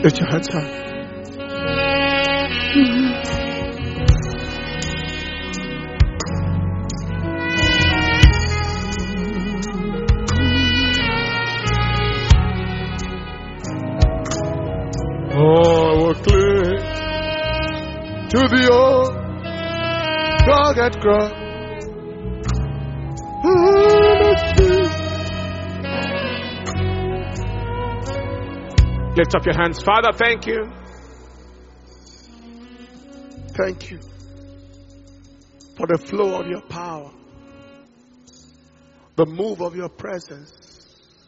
Lift your hands up. Oh, we're clear to the old rugged cross. Lift up your hands. Father, thank you. Thank you for the flow of your power, the move of your presence,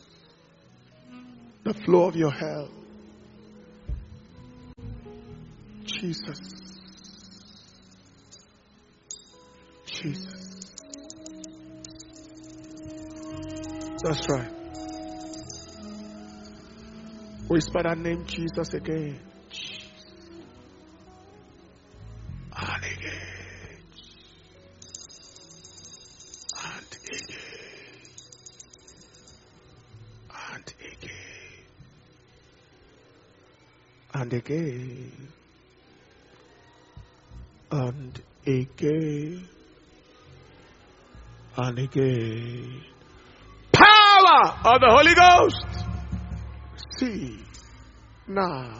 the flow of your help. Jesus. Jesus. That's right. Whisper that name Jesus again. And again. And again. And again. And again. And again. And again. Power of the Holy Ghost. See, now,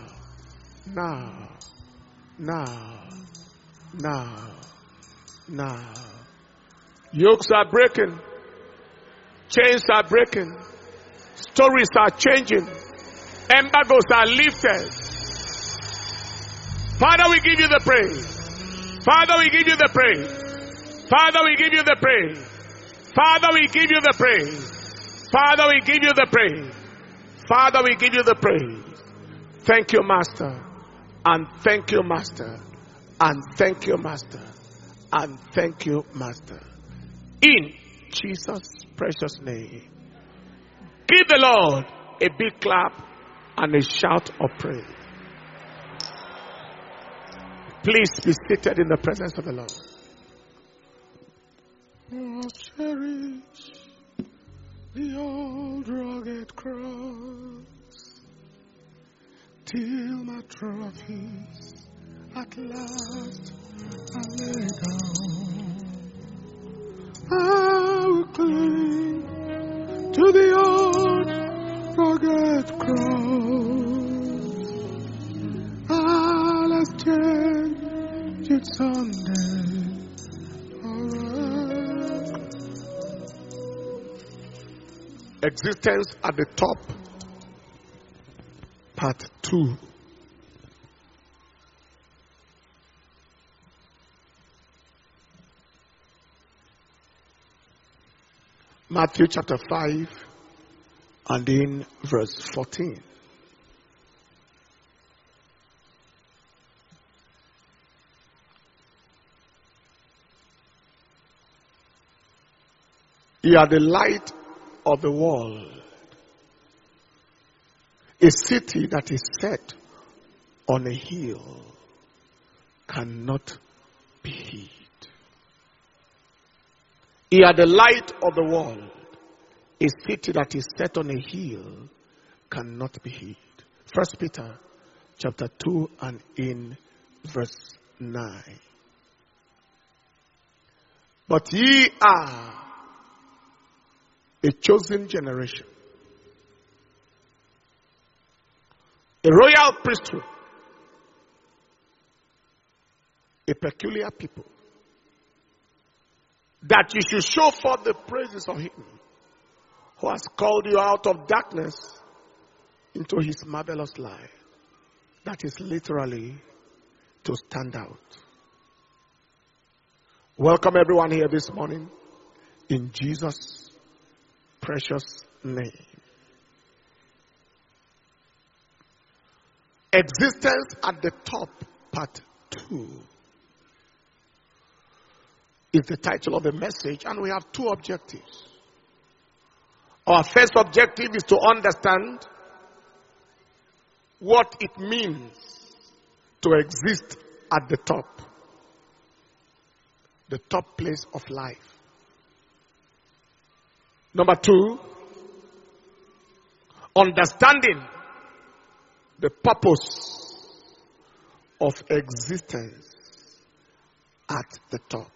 yokes are breaking, chains are breaking, stories are changing, embargoes are lifted. Father, we give you the praise. Father, we give you the praise. Father, we give you the praise. Father, we give you the praise. Father, we give you the praise. Father, we give you the praise. Thank you, Master. And thank you, Master. And thank you, Master. And thank you, Master. In Jesus' precious name. Give the Lord a big clap and a shout of praise. Please be seated in the presence of the Lord. Oh, cherish the old rugged cross till my trophies at last are laid down. I will cling to the old rugged cross. I'll exchange it someday. Existence at the top, part 2. Matthew chapter 5 and in verse 14. You are the light of the world. A city that is set on a hill cannot be hid. You are the light of the world. A city that is set on a hill cannot be hid. 1 Peter chapter 2 and in verse 9. But ye are a chosen generation, a royal priesthood, a peculiar people, that you should show forth the praises of him who has called you out of darkness into his marvelous light. That is literally to stand out. Welcome everyone here this morning in Jesus' precious name. Existence at the top, part 2, is the title of the message, and we have 2 objectives. Our first objective is to understand what it means to exist at the top place of life. Number 2, understanding the purpose of existence at the top.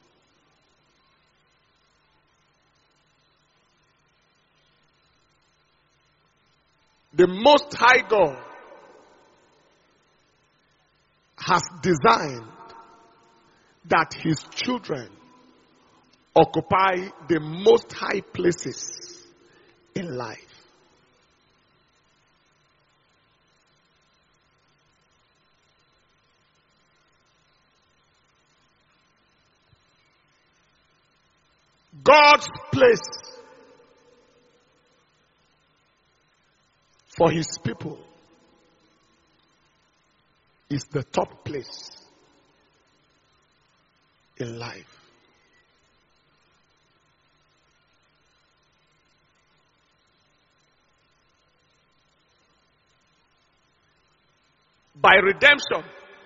The Most High God has designed that his children occupy the most high places in life. God's place for his people is the top place in life. By redemption,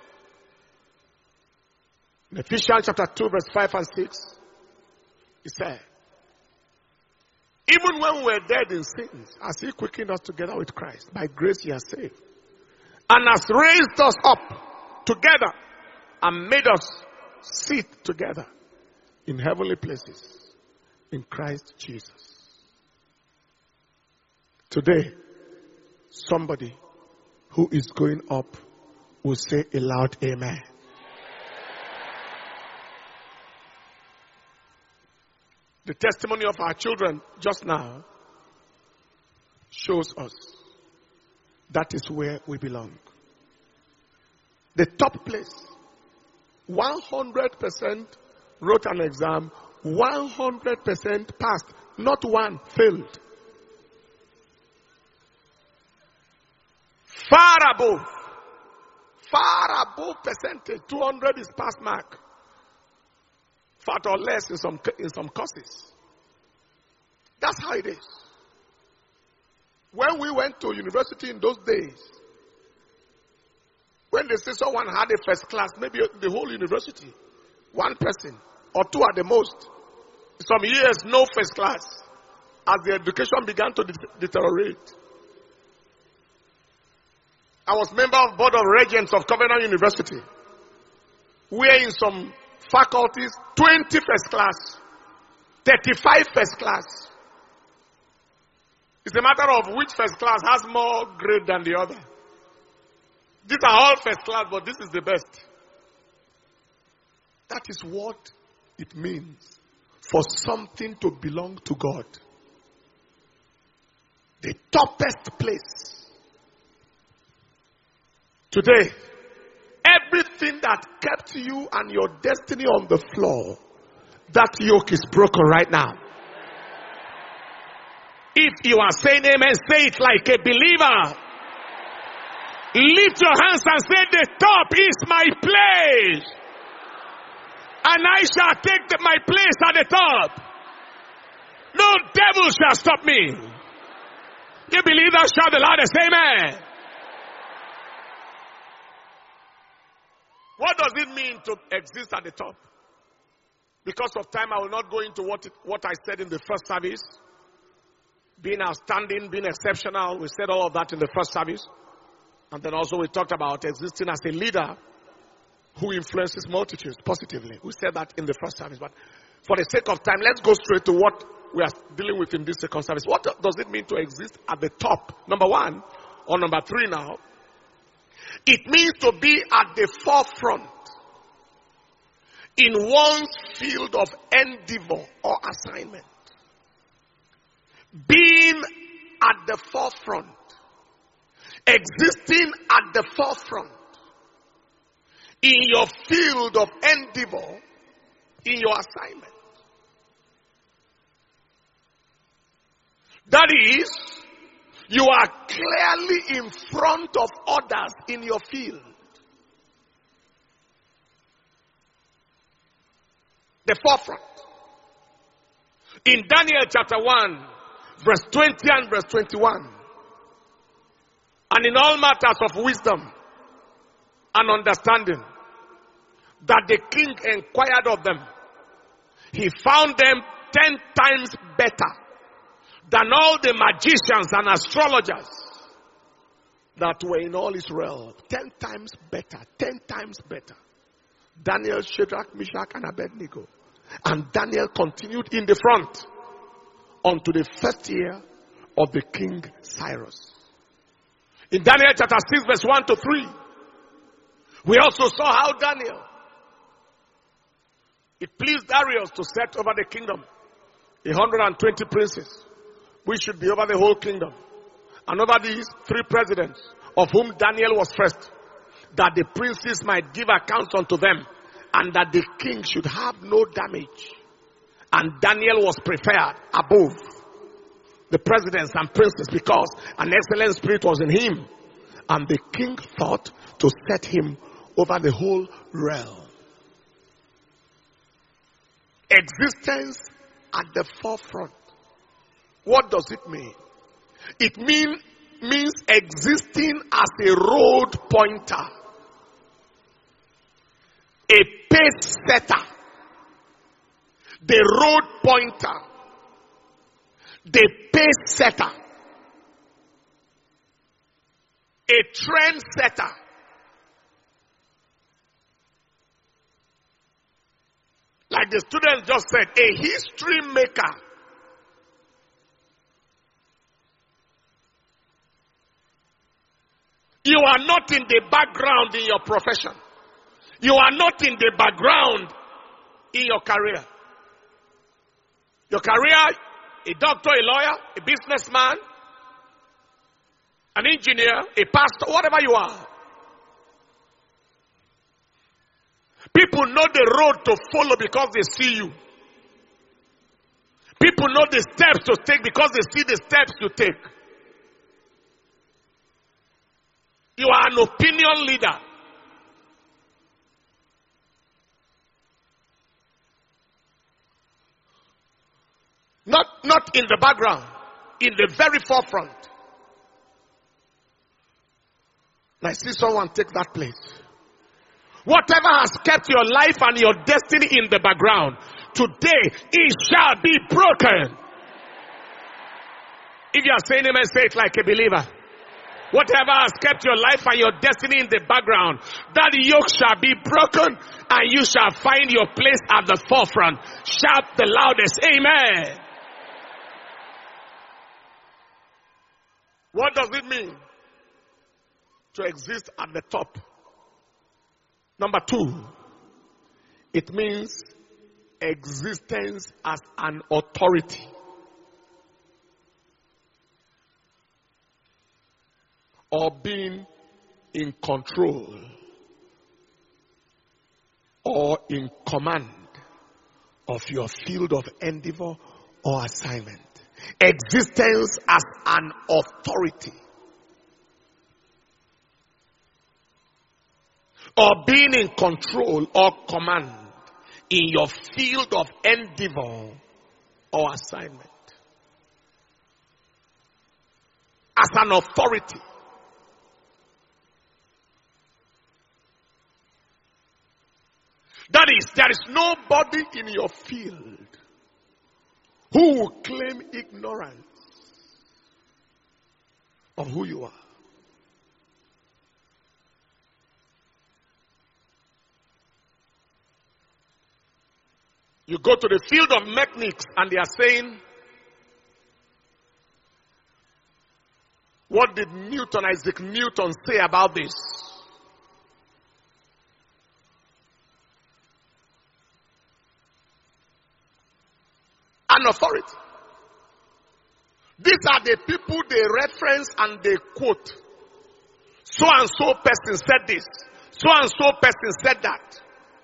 in Ephesians chapter 2 verse 5 and 6, he said, even when we were dead in sins, as he quickened us together with Christ, by grace he has saved, and has raised us up together and made us sit together in heavenly places in Christ Jesus. Today, somebody who is going up will say a loud amen. The testimony of our children just now shows us that is where we belong. The top place. 100% wrote an exam, 100% passed, not one failed. Far above percentage. 200 is pass mark. Far or less in some courses. That's how it is. When we went to university in those days, when they say someone had a first class, maybe the whole university, one person or two at the most, some years no first class, as the education began to deteriorate. I was member of board of regents of Covenant University, where in some faculties, 20 first class, 35 first class. It's a matter of which first class has more grade than the other. These are all first class, but this is the best. That is what it means for something to belong to God. The toppest place. Today, everything that kept you and your destiny on the floor, that yoke is broken right now. If you are saying amen, say it like a believer. Lift your hands and say, the top is my place. And I shall take my place at the top. No devil shall stop me. You believe that? Shout the loudest amen. What does it mean to exist at the top? Because of time, I will not go into what I said in the first service. Being outstanding, being exceptional. We said all of that in the first service. And then also we talked about existing as a leader who influences multitudes positively. We said that in the first service. But for the sake of time, let's go straight to what we are dealing with in this second service. What does it mean to exist at the top? Number one, or number three now. It means to be at the forefront in one's field of endeavor or assignment. Being at the forefront. Existing at the forefront in your field of endeavor, in your assignment. That is, you are clearly in front of others in your field. The forefront. In Daniel chapter 1, verse 20 and verse 21. And in all matters of wisdom and understanding, that the king inquired of them, he found them 10 times better than all the magicians and astrologers that were in all Israel. 10 times better. 10 times better. Daniel, Shadrach, Meshach, and Abednego. And Daniel continued in the front unto the first year of the king Cyrus. In Daniel chapter 6 verse 1 to 3, we also saw how Daniel, it pleased Darius to set over the kingdom 120 princes, which should be over the whole kingdom. And over these 3 presidents, of whom Daniel was first, that the princes might give accounts unto them, and that the king should have no damage. And Daniel was preferred above the presidents and princes, because an excellent spirit was in him. And the king thought to set him over the whole realm. Existence at the forefront. What does it mean? It means existing as a road pointer, a pace setter, the road pointer, the pace setter, a trend setter. Like the students just said, a history maker. You are not in the background in your profession. You are not in the background in your career. Your career, a doctor, a lawyer, a businessman, an engineer, a pastor, whatever you are. People know the road to follow because they see you. People know the steps to take because they see the steps you take. You are an opinion leader. Not in the background, in the very forefront. And I see someone take that place. Whatever has kept your life and your destiny in the background, today it shall be broken. If you are saying amen, say it like a believer. Whatever has kept your life and your destiny in the background, that yoke shall be broken and you shall find your place at the forefront. Shout the loudest, amen. What does it mean to exist at the top? Number 2, it means existence as an authority. Or being in control or in command of your field of endeavor or assignment. Existence as an authority. Or being in control or command in your field of endeavor or assignment. As an authority. That is, there is nobody in your field who will claim ignorance of who you are. You go to the field of mechanics and they are saying, what did Isaac Newton say about this? An authority. These are the people they reference and they quote. So and so person said this. So and so person said that.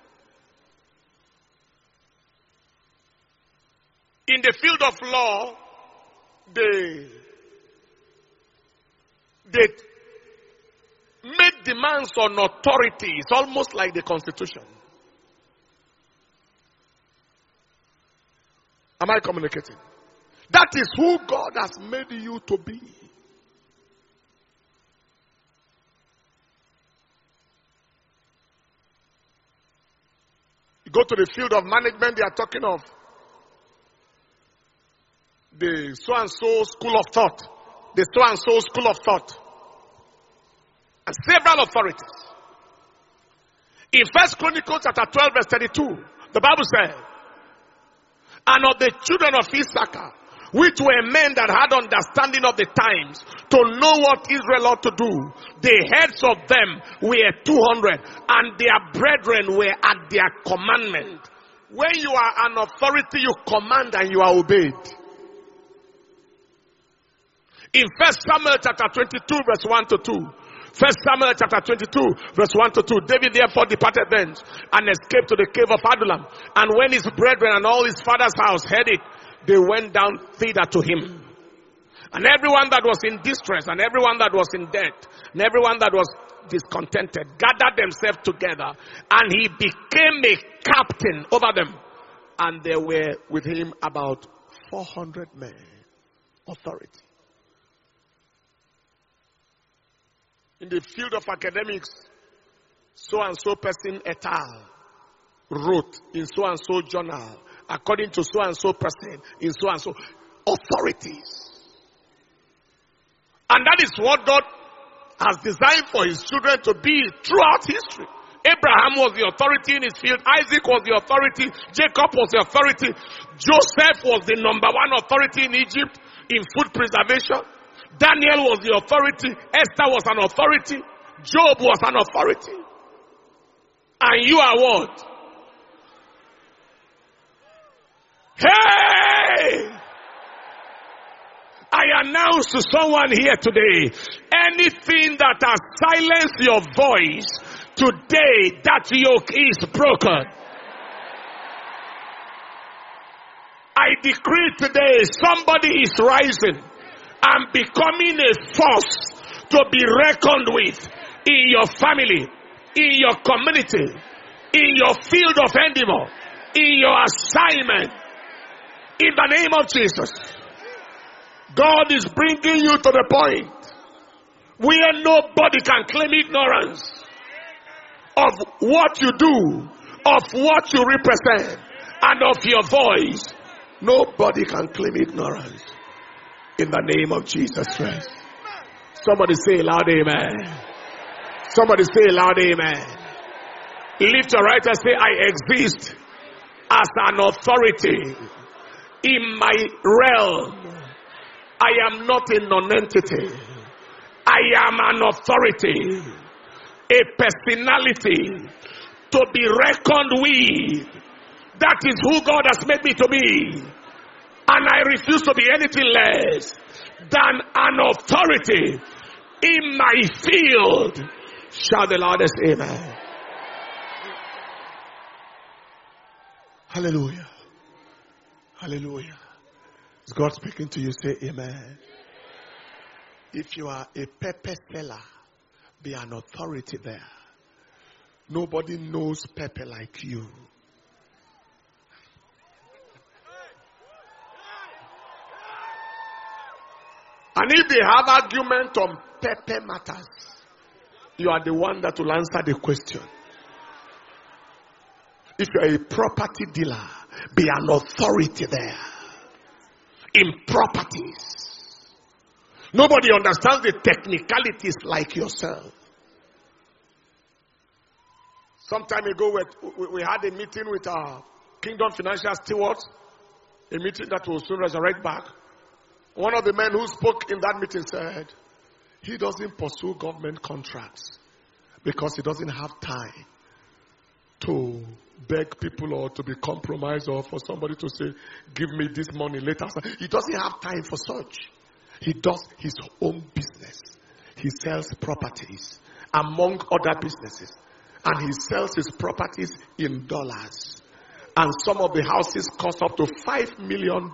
In the field of law, they make demands on authority. It's almost like the Constitution. Am I communicating? That is who God has made you to be. You go to the field of management, they are talking of the so-and-so school of thought. The so-and-so school of thought. and several authorities. In 1 Chronicles chapter 12 verse 32, the Bible says, and of the children of Issachar, which were men that had understanding of the times, to know what Israel ought to do, the heads of them were 200, and their brethren were at their commandment. When you are an authority, you command and you are obeyed. In 1 Samuel chapter 22 verse 1 to 2, 1 Samuel chapter 22 verse 1 to 2, David therefore departed thence and escaped to the cave of Adullam. And when his brethren and all his father's house heard it, they went down thither to him. And everyone that was in distress, and everyone that was in debt, and everyone that was discontented, gathered themselves together, and he became a captain over them. And there were with him about 400 men. Authority. In the field of academics, so and so person et al. Wrote in so and so journal, according to so and so person, in so and so authorities. And that is what God has designed for his children to be throughout history. Abraham was the authority in his field. Isaac was the authority. Jacob was the authority. Joseph was the number one authority in Egypt in food preservation. Daniel was the authority. Esther was an authority. Job was an authority. And you are what? Hey! I announce to someone here today, anything that has silenced your voice, today that yoke is broken. I decree today somebody is rising and becoming a force to be reckoned with in your family, in your community, in your field of endeavor, in your assignment. In the name of Jesus. God is bringing you to the point where nobody can claim ignorance of what you do, of what you represent, and of your voice. Nobody can claim ignorance. In the name of Jesus Christ. Somebody say loud amen. Somebody say loud amen. Lift your right and say, I exist as an authority in my realm. I am not a non-entity. I am an authority, a personality to be reckoned with. That is who God has made me to be. And I refuse to be anything less than an authority in my field. Shout the loudest amen. Hallelujah. Hallelujah. Is God speaking to you? Say amen. If you are a pepper seller, be an authority there. Nobody knows pepper like you. And if they have argument on pepper matters, you are the one that will answer the question. If you are a property dealer, be an authority there. In properties. Nobody understands the technicalities like yourself. Some time ago, we had a meeting with our Kingdom Financial Stewards, a meeting that will soon resurrect back. One of the men who spoke in that meeting said, he doesn't pursue government contracts because he doesn't have time to beg people or to be compromised or for somebody to say, give me this money later. He doesn't have time for such. He does his own business. He sells properties among other businesses. And he sells his properties in dollars. And some of the houses cost up to $5 million.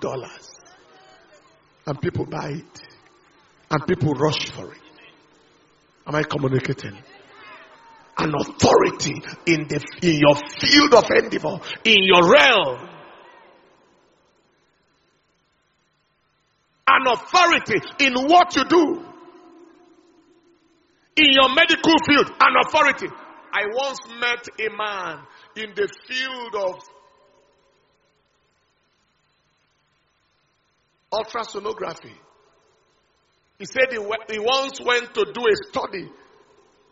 And people buy it. And people rush for it. Am I communicating? An authority in your field of endeavor, in your realm. An authority in what you do. In your medical field, an authority. I once met a man in the field of ultrasonography. He said he once went to do a study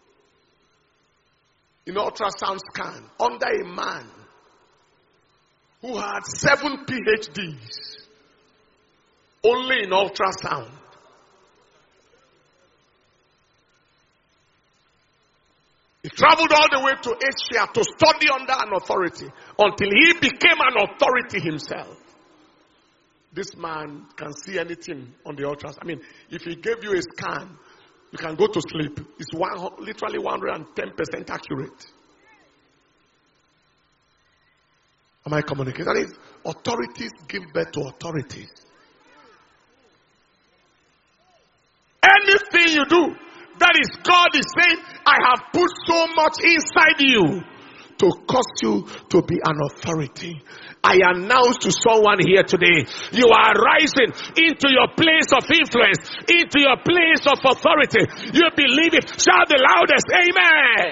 in ultrasound scan under a man who had 7 PhDs only in ultrasound. He traveled all the way to Asia to study under an authority until he became an authority himself. This man can see anything on the ultrasound. I mean, if he gave you a scan, you can go to sleep. It's literally 110% accurate. Am I communicating? That is, authorities give birth to authorities. Anything you do, that is, God is saying, I have put so much inside you to cause you to be an authority. I announce to someone here today, you are rising into your place of influence, into your place of authority. You believe it. Shout the loudest, amen.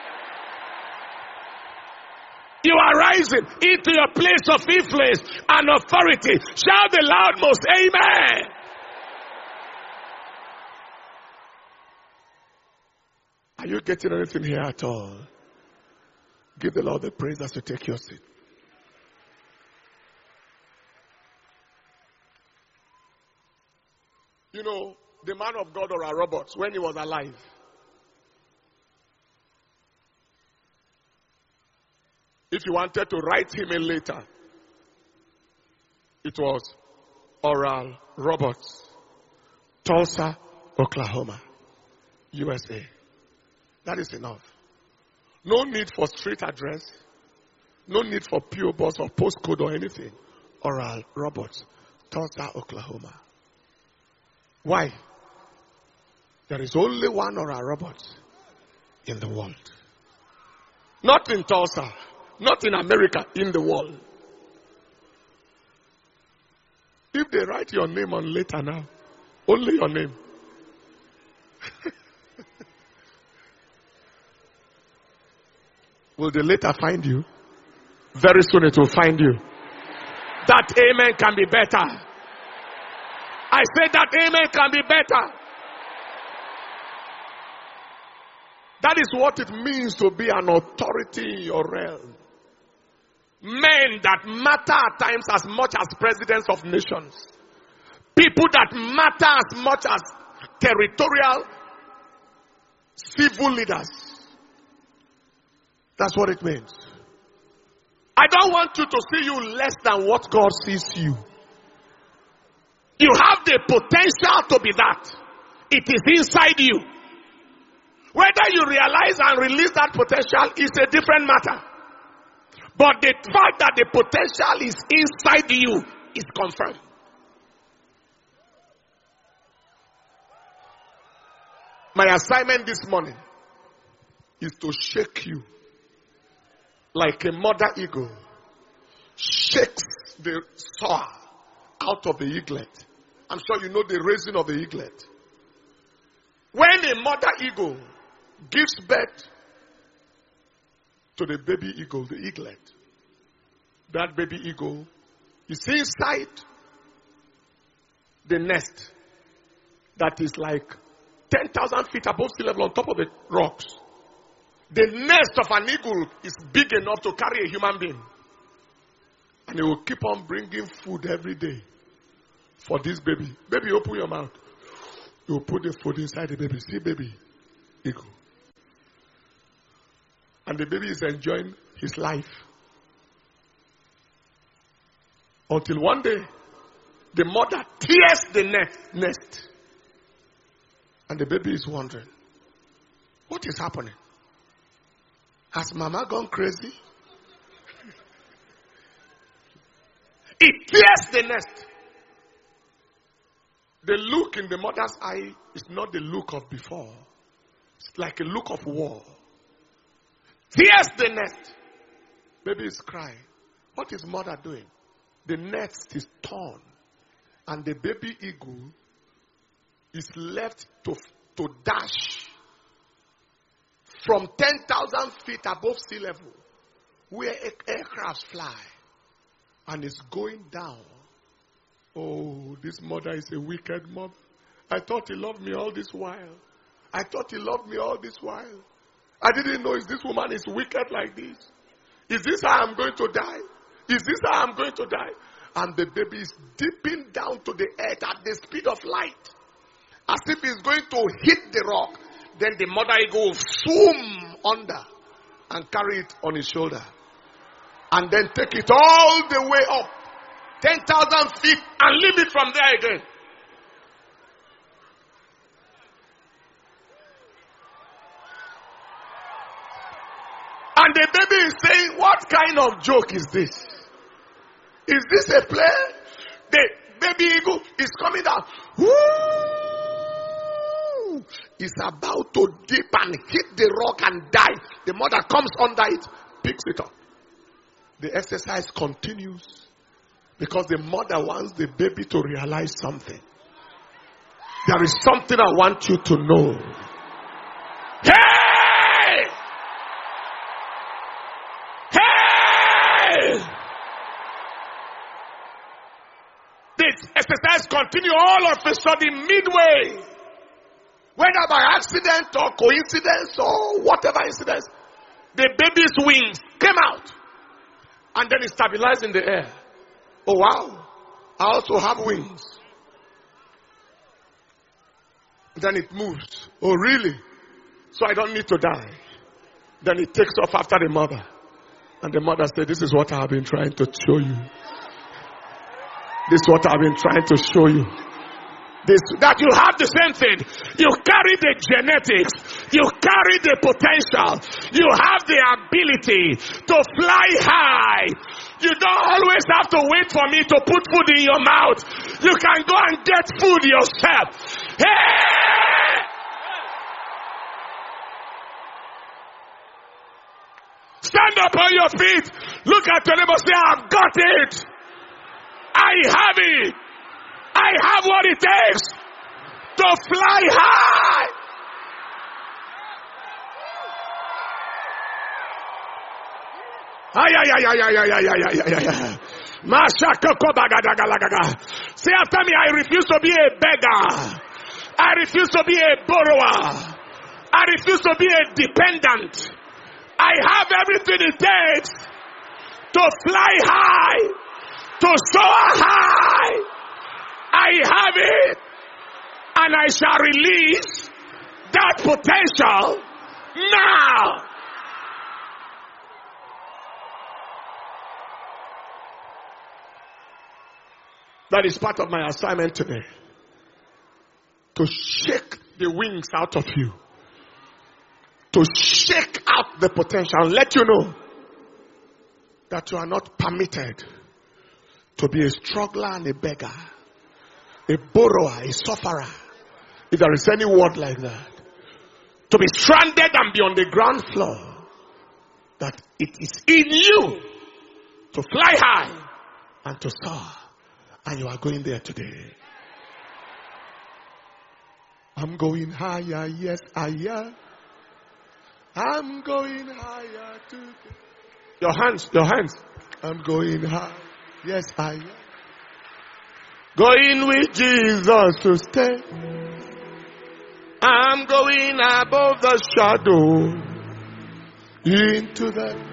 You are rising into your place of influence and authority. Shout the loudmost, amen. Are you getting anything here at all? Give the Lord the praise as you take your seat. You know, the man of God, Oral Roberts, when he was alive, if you wanted to write him a letter, it was Oral Roberts, Tulsa, Oklahoma, USA. That is enough. No need for street address. No need for P.O. Box or postcode or anything. Oral Roberts, Tulsa, Oklahoma. Why? There is only one Oral Roberts in the world. Not in Tulsa. Not in America. In the world. If they write your name on letter now, only your name. Will the letter find you? Very soon it will find you. That amen can be better. I said that amen can be better. That is what it means to be an authority in your realm. Men that matter at times as much as presidents of nations. People that matter as much as territorial civil leaders. That's what it means. I don't want you to see you less than what God sees you. You have the potential to be that. It is inside you. Whether you realize and release that potential is a different matter. But the fact that the potential is inside you is confirmed. My assignment this morning is to shake you like a mother eagle shakes the soar out of the eaglet. I'm sure you know the raising of the eaglet. When a mother eagle gives birth to the baby eagle, the eaglet, that baby eagle is inside the nest that is like 10,000 feet above sea level on top of the rocks. The nest of an eagle is big enough to carry a human being. And it will keep on bringing food every day for this baby. Baby, open your mouth. You will put the food inside the baby. See, baby, eagle. And the baby is enjoying his life. Until one day, the mother tears the nest. And the baby is wondering, what is happening? Has mama gone crazy? It tears the nest. The look in the mother's eye is not the look of before. It's like a look of war. Tears the nest. Baby is crying. What is mother doing? The nest is torn. And the baby eagle is left to dash from 10,000 feet above sea level, where aircrafts fly, and is going down. Oh, this mother is a wicked mother. I thought he loved me all this while. I thought he loved me all this while. I didn't know this woman is wicked like this. Is this how I'm going to die? Is this how I'm going to die? And the baby is dipping down to the earth at the speed of light, as if it's going to hit the rock. Then the mother eagle will swoom under and carry it on his shoulder. And then take it all the way up, 10,000 feet, and leave it from there again. And the baby is saying, what kind of joke is this? Is this a play? The baby eagle is coming down. Woo! It's about to dip and hit the rock and die. The mother comes under it, picks it up. The exercise continues because the mother wants the baby to realize something. There is something I want you to know. Hey! Hey! This exercise continues all of a sudden midway. Whether by accident or coincidence or whatever incident, the baby's wings came out. And then it stabilized in the air. Oh wow, I also have wings. Then it moves. Oh really? So I don't need to die. Then it takes off after the mother. And the mother said, this is what I have been trying to show you. This is what I've been trying to show you. That you have the same thing. You carry the genetics. You carry the potential. You have the ability to fly high. You don't always have to wait for me to put food in your mouth. You can go and get food yourself. Hey! Stand up on your feet. Look at your neighbor. Say, I've got it. I have it. I have what it takes to fly high. Say after me, I refuse to be a beggar. I refuse to be a borrower. I refuse to be a dependent. I have everything it takes to fly high, to soar high. I have it, and I shall release that potential now. That is part of my assignment today. To shake the wings out of you. To shake out the potential and let you know that you are not permitted to be a struggler and a beggar. A borrower, a sufferer, if there is any word like that. To be stranded and be on the ground floor. That it is in you to fly high and to soar. And you are going there today. I'm going higher, yes, higher. I'm going higher today. Your hands. I'm going higher, yes, higher. Going with Jesus to stay. I'm going above the shadow into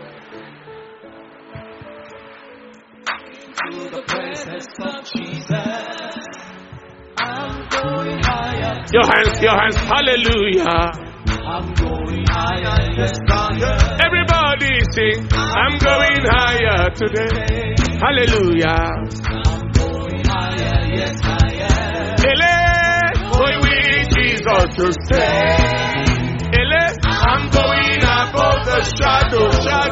the presence of Jesus. I'm going higher. Your hands, hallelujah. I'm going higher, yes, higher. Everybody sing. I'm going higher today. Hallelujah. Yes, going with Jesus to stay. I'm going above the shadow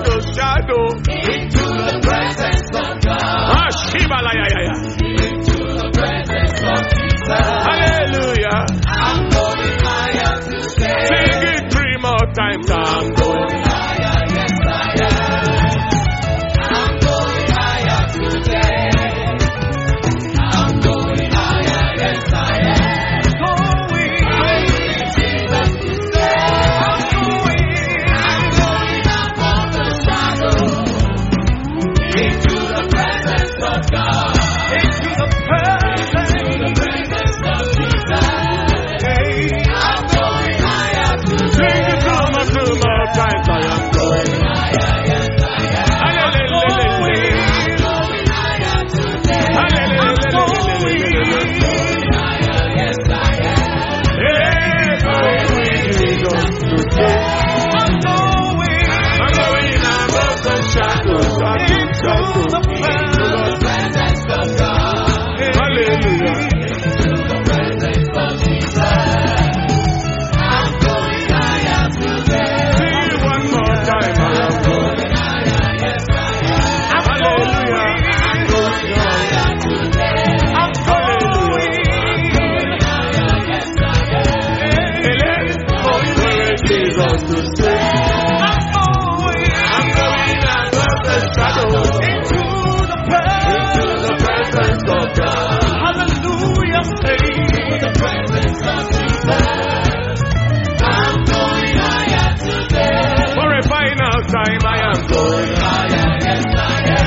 into the presence of God. Into the presence of Jesus. Hallelujah. I'm going higher today. Sing it 3 more times. I'm going higher, yes, higher. I'm going higher today. am going higher. Yes, I am.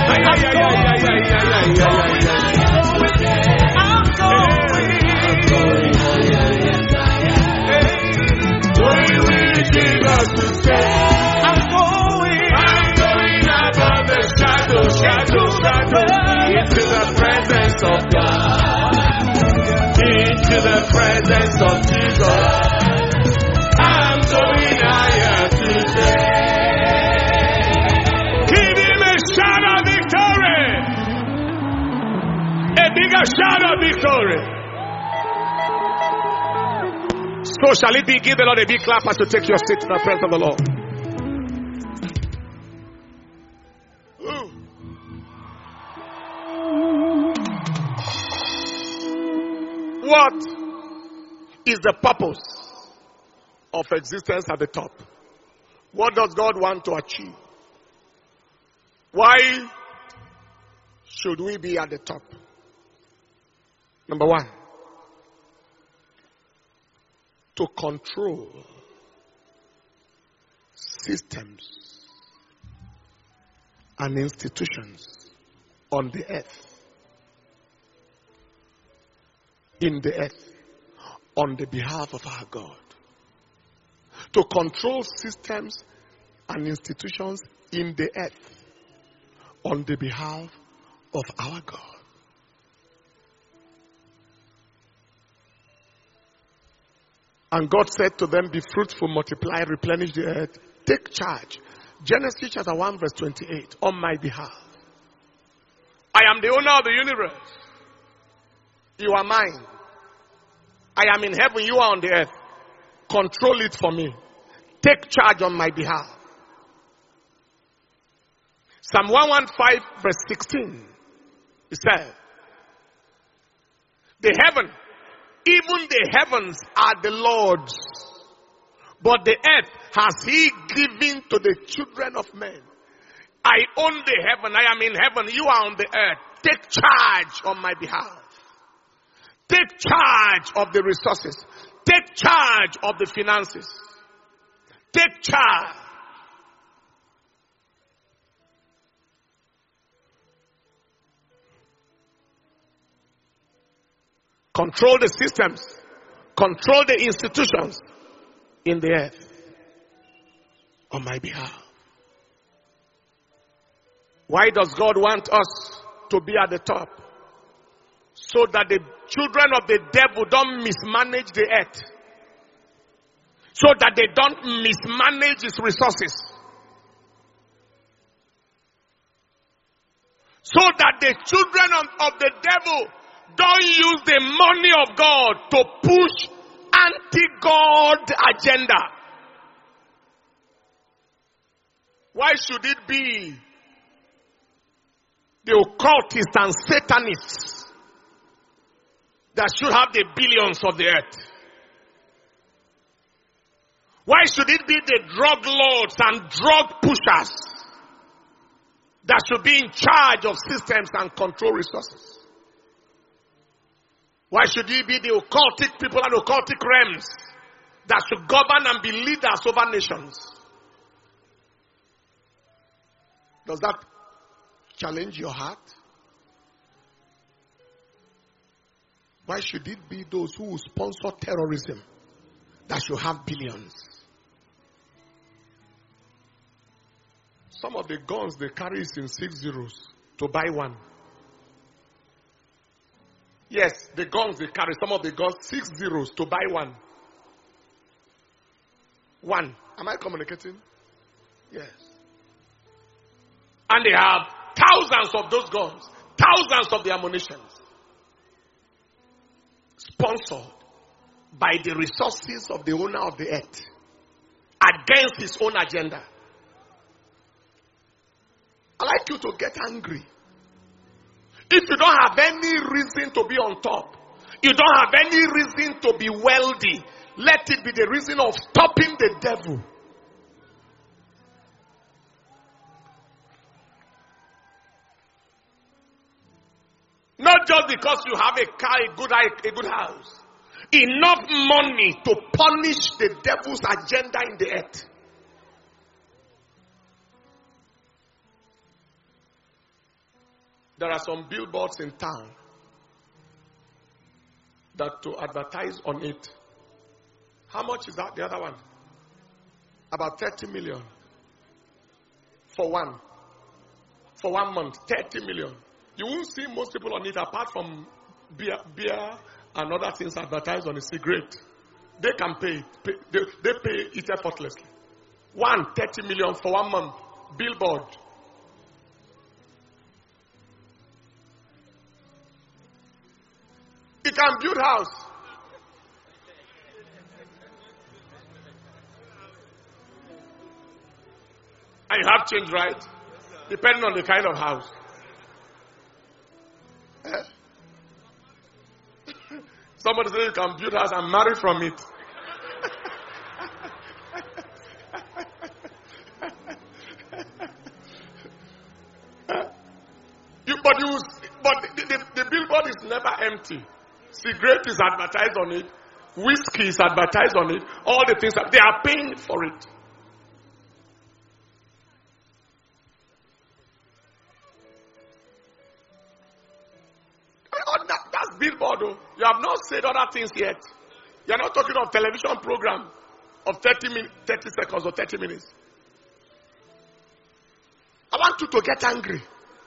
I'm going with Jesus to stay. I'm going above the shadow, into the presence of God, into the presence of Jesus. I'm going higher today. Give him a shout of victory, a bigger shout of victory. So shall it be. Give the Lord a big clap as you take your seat in the presence of the Lord. What is the purpose of existence at the top? What does God want to achieve? Why should we be at the top? Number one, to control systems and institutions on the earth. In the earth, on the behalf of our God. To control systems and institutions in the earth, on the behalf of our God. And God said to them, be fruitful, multiply, replenish the earth, take charge. Genesis chapter 1 verse 28, on my behalf. I am the owner of the universe. You are mine. I am in heaven, you are on the earth. Control it for me. Take charge on my behalf. Psalm 115 verse 16. It says, even the heavens are the Lord's, but the earth has he given to the children of men. I own the heaven, I am in heaven, you are on the earth. Take charge on my behalf. Take charge of the resources. Take charge of the finances. Take charge. Control the systems. Control the institutions in the earth on my behalf. Why does God want us to be at the top? So that the children of the devil don't mismanage the earth. So that they don't mismanage its resources. So that the children of the devil don't use the money of God to push anti-God agenda. Why should it be the occultists and satanists that should have the billions of the earth? Why should it be the drug lords and drug pushers that should be in charge of systems and control resources? Why should it be the occultic people and occultic realms that should govern and be leaders over nations? Does that challenge your heart? Why should it be those who sponsor terrorism that should have billions? Some of the guns they carry is in 6 zeros to buy one. Yes, the guns they carry, some of the guns 6 zeros to buy one. One. Am I communicating? Yes. And they have thousands of those guns, thousands of the ammunitions, sponsored by the resources of the owner of the earth against his own agenda. I'd like you to get angry. If you don't have any reason to be on top, you don't have any reason to be wealthy, let it be the reason of stopping the devil. Not just because you have a car, a good house. Enough money to punish the devil's agenda in the earth. There are some billboards in town that to advertise on it. How much is that? The other one? About 30 million. For one month. 30 million. You won't see most people on it apart from beer and other things advertised on a cigarette. They can pay it. They pay it effortlessly. 30 million for 1 month. Billboard. He can build house. And you have change, right? Depending on the kind of house. Somebody says you can build house and marry from it. But the billboard is never empty. Cigarette is advertised on it. Whiskey is advertised on it. All the things they are paying for it. That's billboard. Though. You have not said other things yet. You are not talking of television program of 30 seconds or 30 minutes. I want you to get angry.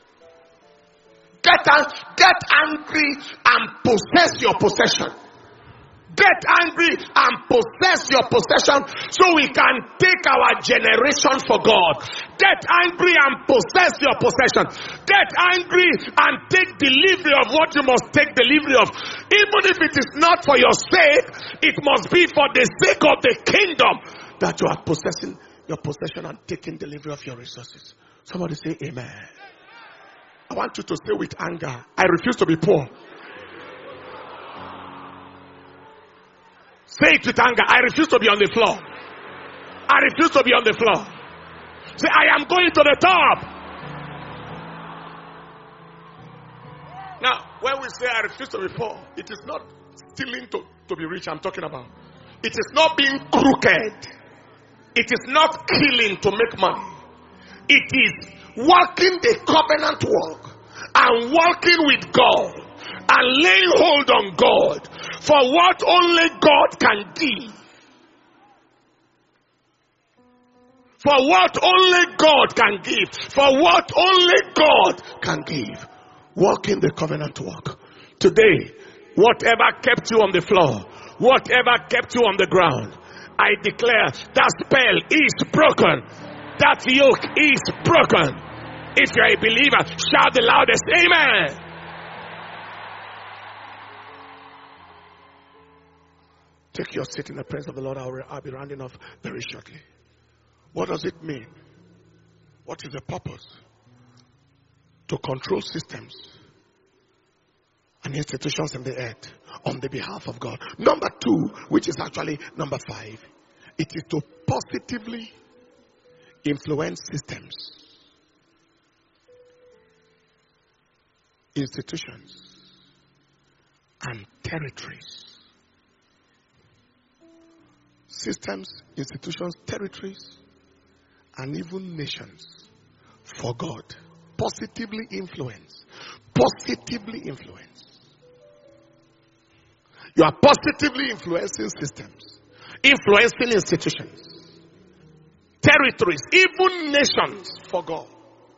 Get angry and possess your possession. Get angry and possess your possession so we can take our generation for God. Get angry and possess your possession. Get angry and take delivery of what you must take delivery of. Even if it is not for your sake, it must be for the sake of the kingdom that you are possessing your possession and taking delivery of your resources. Somebody say amen. I want you to say with anger, I refuse to be poor. Say it with anger, I refuse to be on the floor. I refuse to be on the floor. Say, I am going to the top. Now, when we say I refuse to be poor, it is not stealing to be rich I'm talking about. It is not being crooked. It is not killing to make money. It is walking the covenant walk and walking with God and laying hold on God for what only God can give. For what only God can give. For what only God can give. Walking the covenant walk. Today, whatever kept you on the floor, whatever kept you on the ground, I declare that spell is broken. That yoke is broken. If you're a believer, shout the loudest, amen. Take your seat in the presence of the Lord. I'll be rounding off very shortly. What does it mean? What is the purpose? To control systems and institutions in the earth on the behalf of God. Number 2, which is actually number 5, it is to positively influence systems, institutions, and territories. Systems, institutions, territories, and even nations for God. Positively influence. Positively influence. You are positively influencing systems, influencing institutions, territories, even nations for God.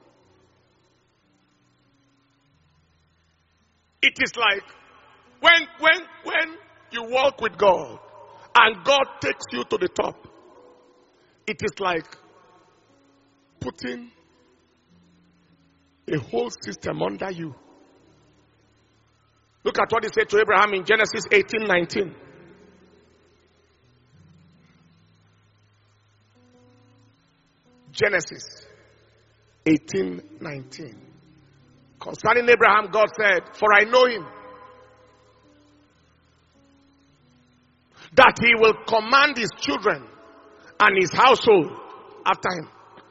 It is like when you walk with God and God takes you to the top, it is like putting a whole system under you. Look at what he said to Abraham in Genesis 18:19. Genesis 18:19. Concerning Abraham, God said, for I know him, that he will command his children and his household after him.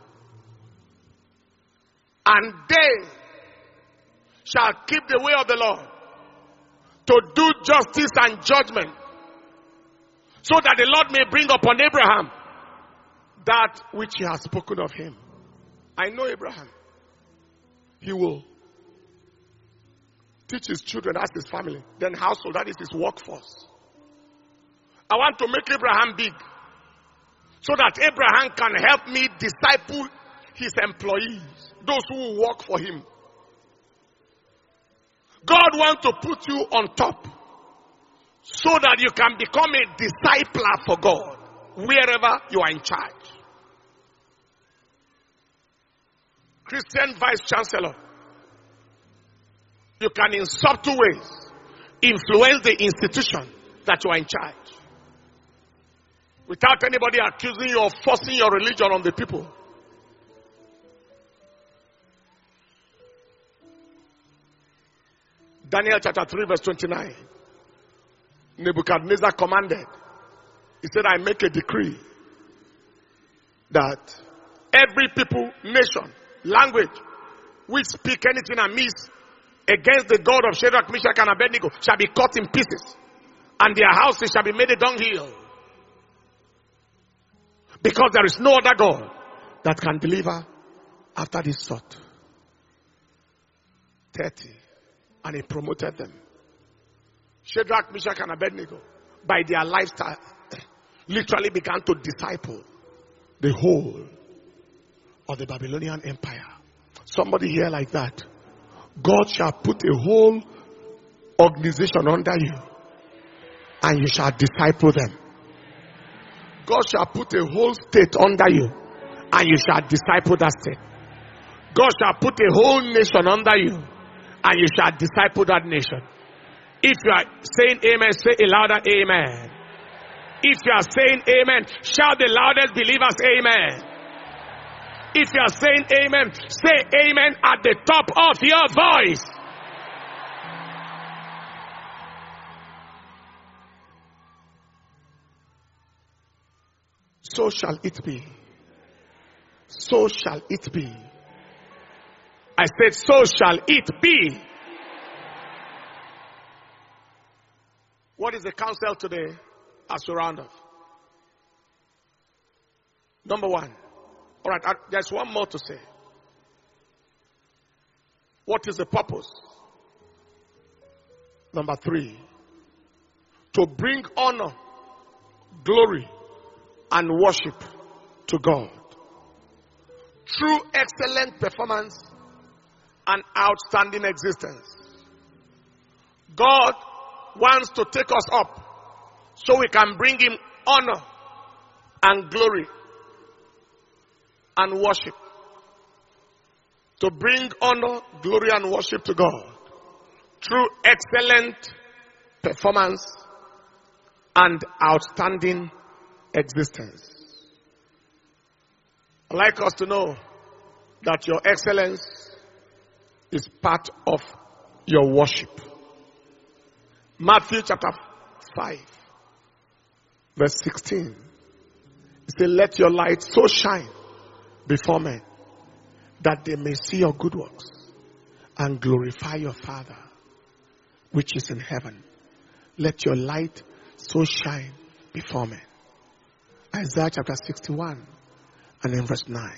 And they shall keep the way of the Lord, to do justice and judgment, so that the Lord may bring upon Abraham that which he has spoken of him. I know Abraham. He will Teach his children, that's his family. Then household, that is his workforce. I want to make Abraham big, so that Abraham can help me disciple his employees, those who work for him. God wants to put you on top, so that you can become a discipler for God, wherever you are in charge. Christian Vice Chancellor, you can in subtle ways influence the institution that you are in charge, without anybody accusing you of forcing your religion on the people. Daniel chapter 3 verse 29. Nebuchadnezzar commanded. He said, I make a decree that every people, nation, language, which speak anything amiss against the God of Shadrach, Meshach, and Abednego shall be cut in pieces, and their houses shall be made a dunghill. Because there is no other God that can deliver after this sort. 30. And he promoted them. Shadrach, Meshach, and Abednego, by their lifestyle, literally began to disciple the whole of the Babylonian Empire. Somebody here like that. God shall put a whole organization under you, and you shall disciple them. God shall put a whole state under you, and you shall disciple that state. God shall put a whole nation under you, and you shall disciple that nation. If you are saying amen, say a louder amen. If you are saying amen, shout the loudest believers amen. If you are saying amen, say amen at the top of your voice. So shall it be. So shall it be. I said, so shall it be. What is the counsel today as we round off? Number one. All right, there's one more to say. What is the purpose? Number three. To bring honor, glory, and worship to God. Through excellent performance and outstanding existence. God wants to take us up so we can bring him honor and glory and worship. To bring honor, glory, and worship to God through excellent performance and outstanding existence. I'd like us to know that your excellence is part of your worship. Matthew chapter 5, verse 16. It says, let your light so shine before men that they may see your good works and glorify your Father which is in heaven. Let your light so shine before men. Isaiah chapter 61 and in verse 9.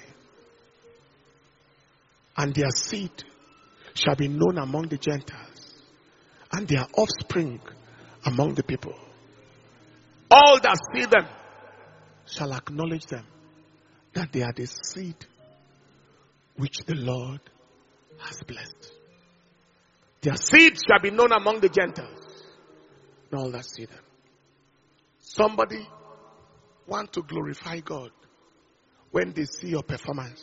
And their seed shall be known among the Gentiles, and their offspring among the people. All that see them shall acknowledge them, that they are the seed which the Lord has blessed. Their seed shall be known among the Gentiles, and all that see them. Somebody want to glorify God when they see your performance.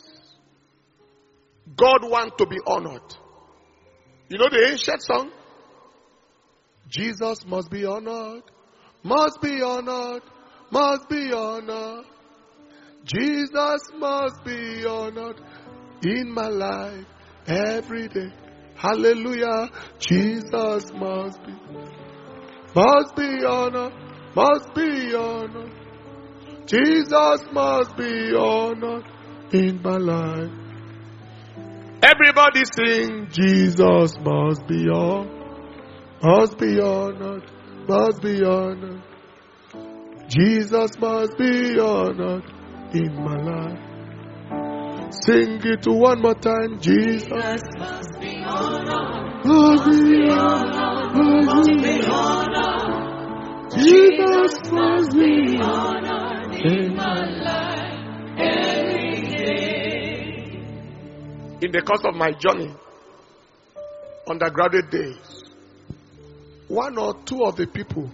God want to be honored. You know the ancient song? Jesus must be honored, must be honored, must be honored. Jesus must be honored in my life every day. Hallelujah. Jesus must be honored, must be honored. Jesus must be honored in my life. Everybody sing, Jesus must be honored, must be honored, must be honored. Jesus must be honored in my life. Sing it one more time. Jesus must be honored, Jesus must be honored in my life every day. In the course of my journey, undergraduate days, one or two of the people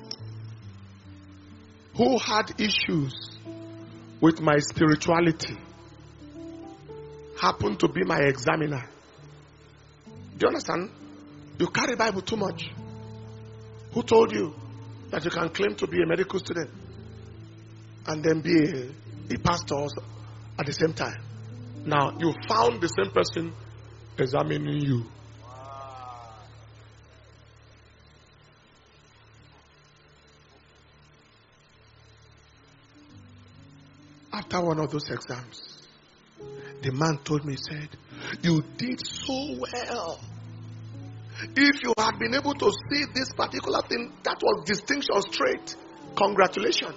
who had issues with my spirituality happened to be my examiner. Do you understand? You carry Bible too much. Who told you that you can claim to be a medical student and then be a pastor also at the same time? Now, you found the same person examining you. After one of those exams, the man told me, said, you did so well. If you had been able to see this particular thing, that was distinction straight. Congratulations.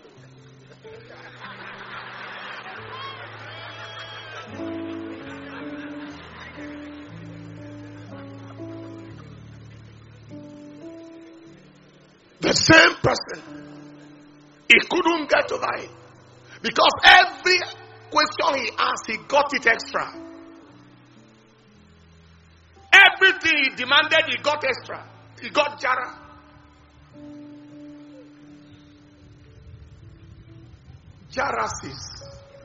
The same person, he couldn't get over it. Because every question he asked, he got it extra. Everything he demanded, he got extra. He got jara. Jarasis.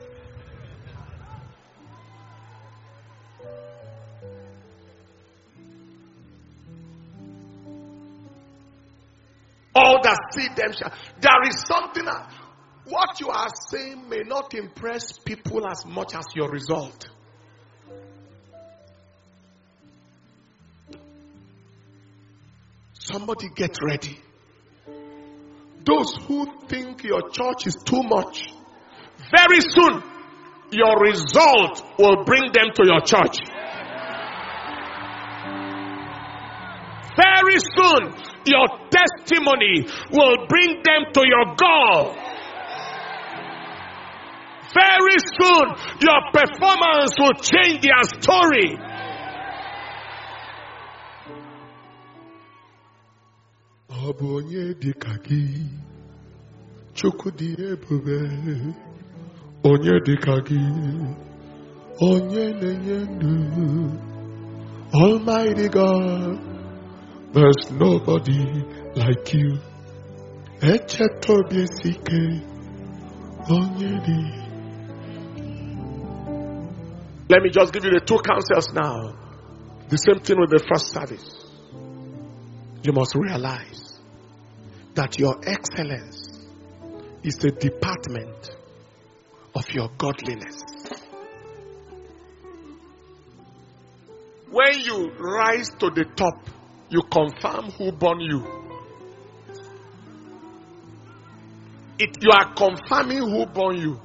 All that see them shall. There is something that what you are saying may not impress people as much as your result. Somebody get ready. Those who think your church is too much, very soon your result will bring them to your church. Very soon your testimony will bring them to your goal. Very soon your performance will change their story. Onye dịka gị, Chukwu dị ebube. Onye dịka gị, onye na-enye ndụ. Almighty God, there's nobody like you. Echetobi esike, onye dị. Let me just give you the two counsels now. The same thing with the first service. You must realize that your excellence is the department of your godliness. When you rise to the top, you confirm who born you. You are confirming who born you.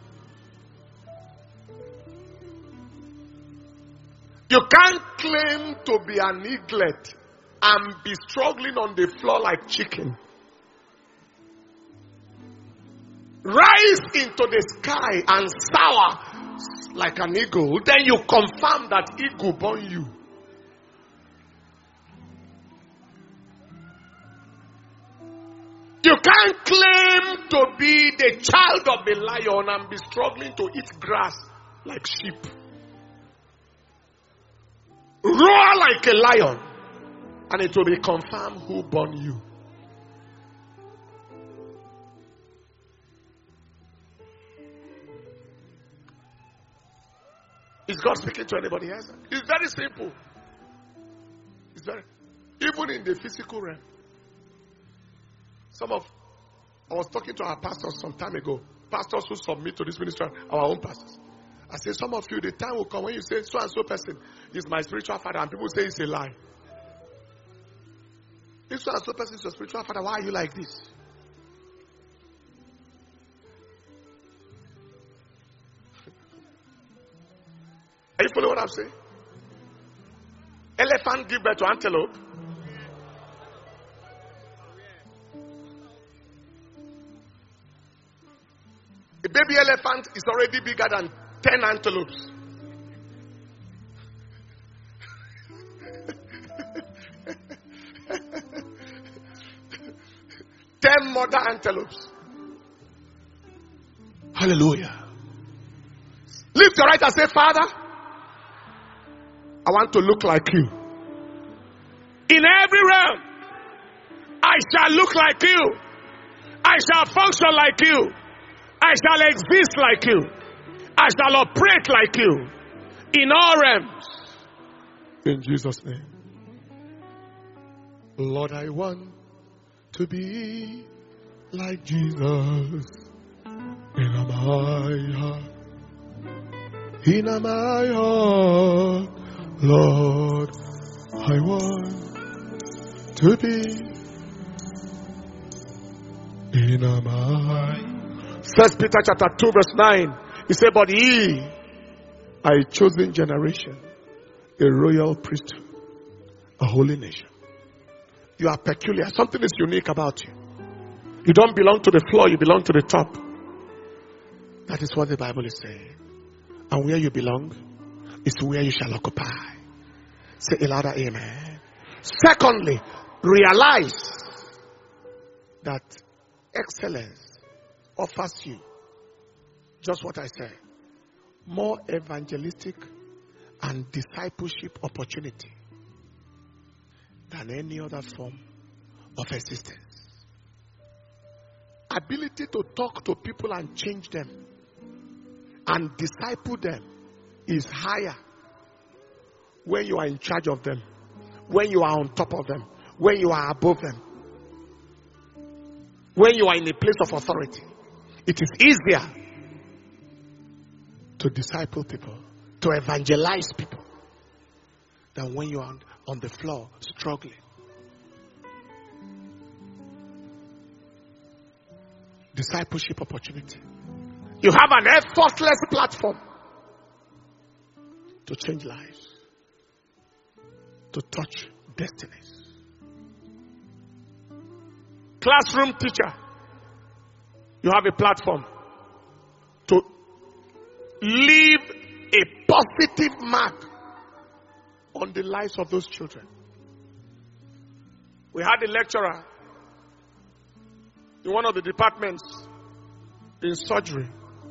You can't claim to be an eaglet and be struggling on the floor like chicken. Rise into the sky and soar like an eagle. Then you confirm that eagle born you. You can't claim to be the child of a lion and be struggling to eat grass like sheep. Roar like a lion, and it will be confirmed who born you. Is God speaking to anybody else? It's very simple. It's very, even in the physical realm. I was talking to our pastors some time ago. Pastors who submit to this ministry, our own pastors. I said, some of you, the time will come when you say, so and so person is my spiritual father, and people say it's a lie. If so and so person is your spiritual father, why are you like this? Are you following what I'm saying? Elephant give birth to antelope. A baby elephant is already bigger than 10 antelopes. 10 mother antelopes. Hallelujah. Lift your right and say, Father, I want to look like you. In every realm, I shall look like you. I shall function like you. I shall exist like you. I shall operate like you. In all realms. In Jesus' name. Lord, I want to be like Jesus. In my heart. In my heart. Lord, I want to be in my heart. 1 Peter chapter 2 verse 9. He said, but ye are a chosen generation, a royal priesthood, a holy nation. You are peculiar. Something is unique about you. You don't belong to the floor, you belong to the top. That is what the Bible is saying. And where you belong is where you shall occupy. Say a louder amen. Secondly, realize that excellence offers you just what I said. More evangelistic and discipleship opportunity than any other form of existence. Ability to talk to people and change them and disciple them is higher when you are in charge of them, when you are on top of them, when you are above them, when you are in a place of authority. It is easier to disciple people, to evangelize people, than when you are on the floor struggling. Discipleship opportunity. You have an effortless platform to change lives, to touch destinies. Classroom teacher, you have a platform to leave a positive mark on the lives of those children. We had a lecturer in one of the departments in surgery.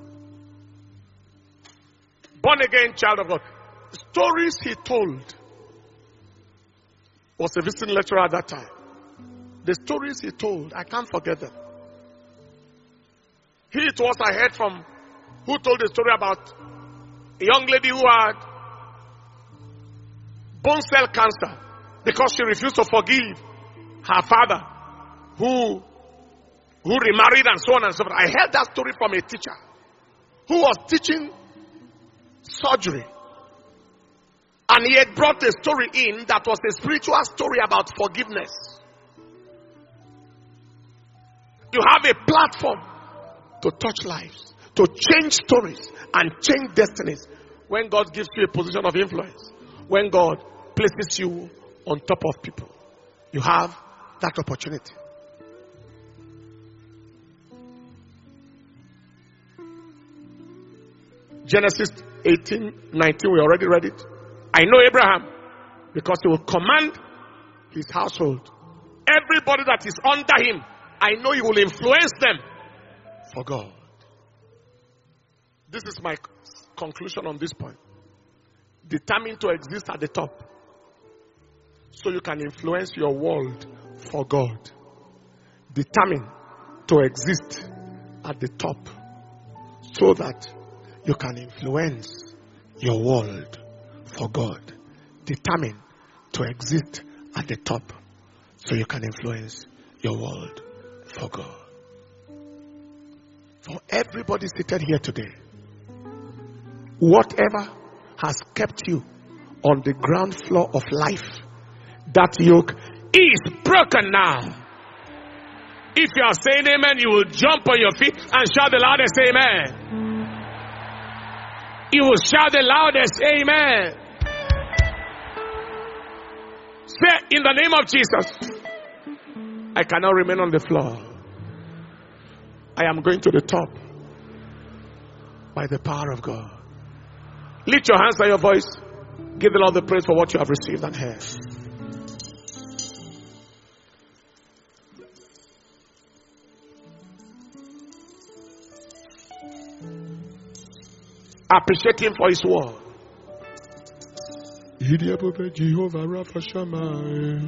Born again child of God. The stories he told, was a visiting lecturer at that time. The stories he told, I can't forget them. It was I heard from who told the story about a young lady who had bone cell cancer because she refused to forgive her father who remarried and so on and so forth. I heard that story from a teacher who was teaching surgery. And he had brought a story in that was a spiritual story about forgiveness. You have a platform to touch lives, to change stories and change destinies when God gives you a position of influence, when God places you on top of people. You have that opportunity. Genesis 18:19, we already read it. I know Abraham because he will command his household. Everybody that is under him, I know he will influence them for God. This is my conclusion on this point. Determined to exist at the top so you can influence your world for God. Determined to exist at the top so that you can influence your world for God. Determined to exist at the top so you can influence your world for God. For everybody seated here today, whatever has kept you on the ground floor of life, that yoke is broken now. If you are saying amen, you will jump on your feet and shout the loudest amen. You will shout the loudest amen. Say, in the name of Jesus, I cannot remain on the floor. I am going to the top by the power of God. Lift your hands and your voice. Give the Lord the praise for what you have received and heard. Appreciate him for his word. Jehovah Rapha Shammah,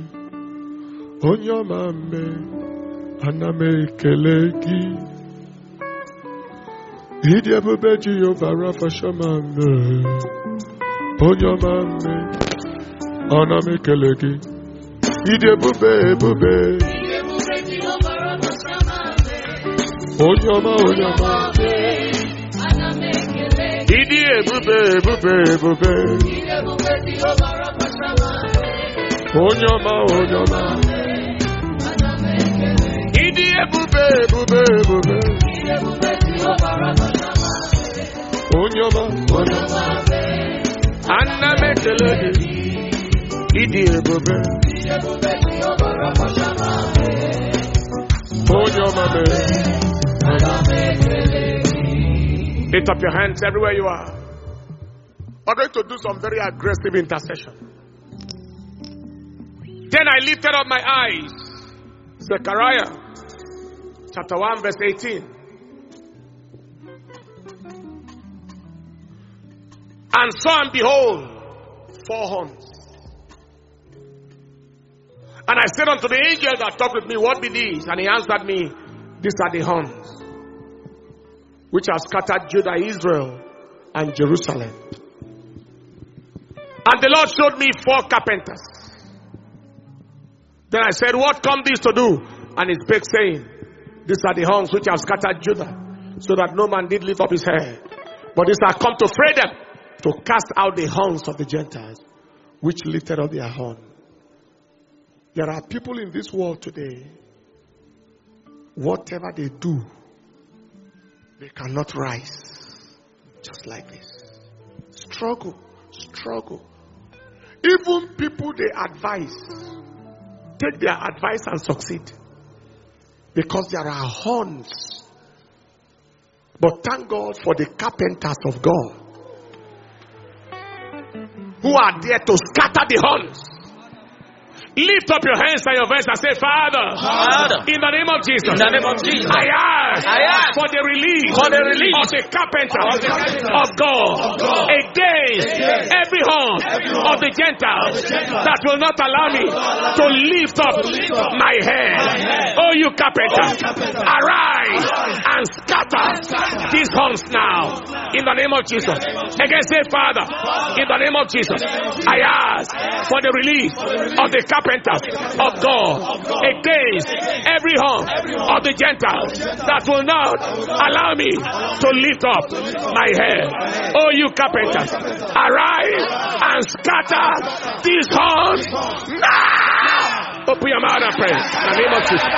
Onyamame, Aname Keleki. Jehovah Rapha Shammah, Onyamame, Aname Keleki. Onyama. Lift up your hands everywhere you are. We're going to do some very aggressive intercession. Then I lifted up my eyes. Zechariah chapter 1 verse 18. And saw and behold 4 horns. And I said unto the angel that talked with me, what be these? And he answered me, these are the horns which have scattered Judah, Israel, and Jerusalem. And the Lord showed me 4 carpenters. Then I said, what come these to do? And he spake, saying, these are the horns which have scattered Judah, so that no man did lift up his head. But these are come to fray them, to cast out the horns of the Gentiles, which lifted up their horn. There are people in this world today, whatever they do, they cannot rise. Just like this. Struggle. Even people they advise, take their advice and succeed. Because there are horns. But thank God for the carpenters of God, who are there to scatter the horns. Lift up your hands and your voice and say, Father, in the name of Jesus, I ask for the release of the carpenter of God against every horn of the Gentiles that will not allow me to lift up my head. Oh, you carpenter, arise and scatter these horns now in the name of Jesus. Again, say, Father, in the name of Jesus, I ask for the release of the carpenter of God against every horn of the Gentiles that will not allow me to lift up my head. Oh, you carpenters, arise and scatter these horns now. Open your mouth and pray in the name of Jesus.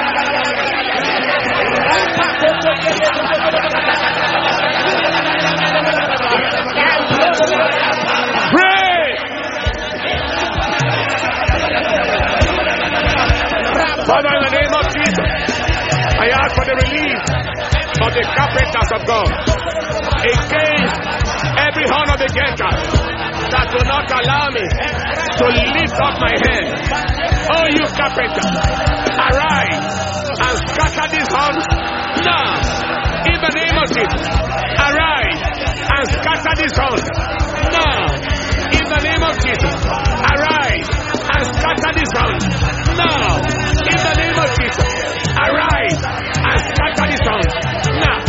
Father, in the name of Jesus, I ask for the release of the carpenters of God against every horn of the Gentiles that will not allow me to lift up my head. Oh, you carpenter, arise and scatter these horns now. In the name of Jesus, arise and scatter these horns now. In the name of Jesus, arise and scatter these horns now. In the name of Jesus, arise and scatter these horns now.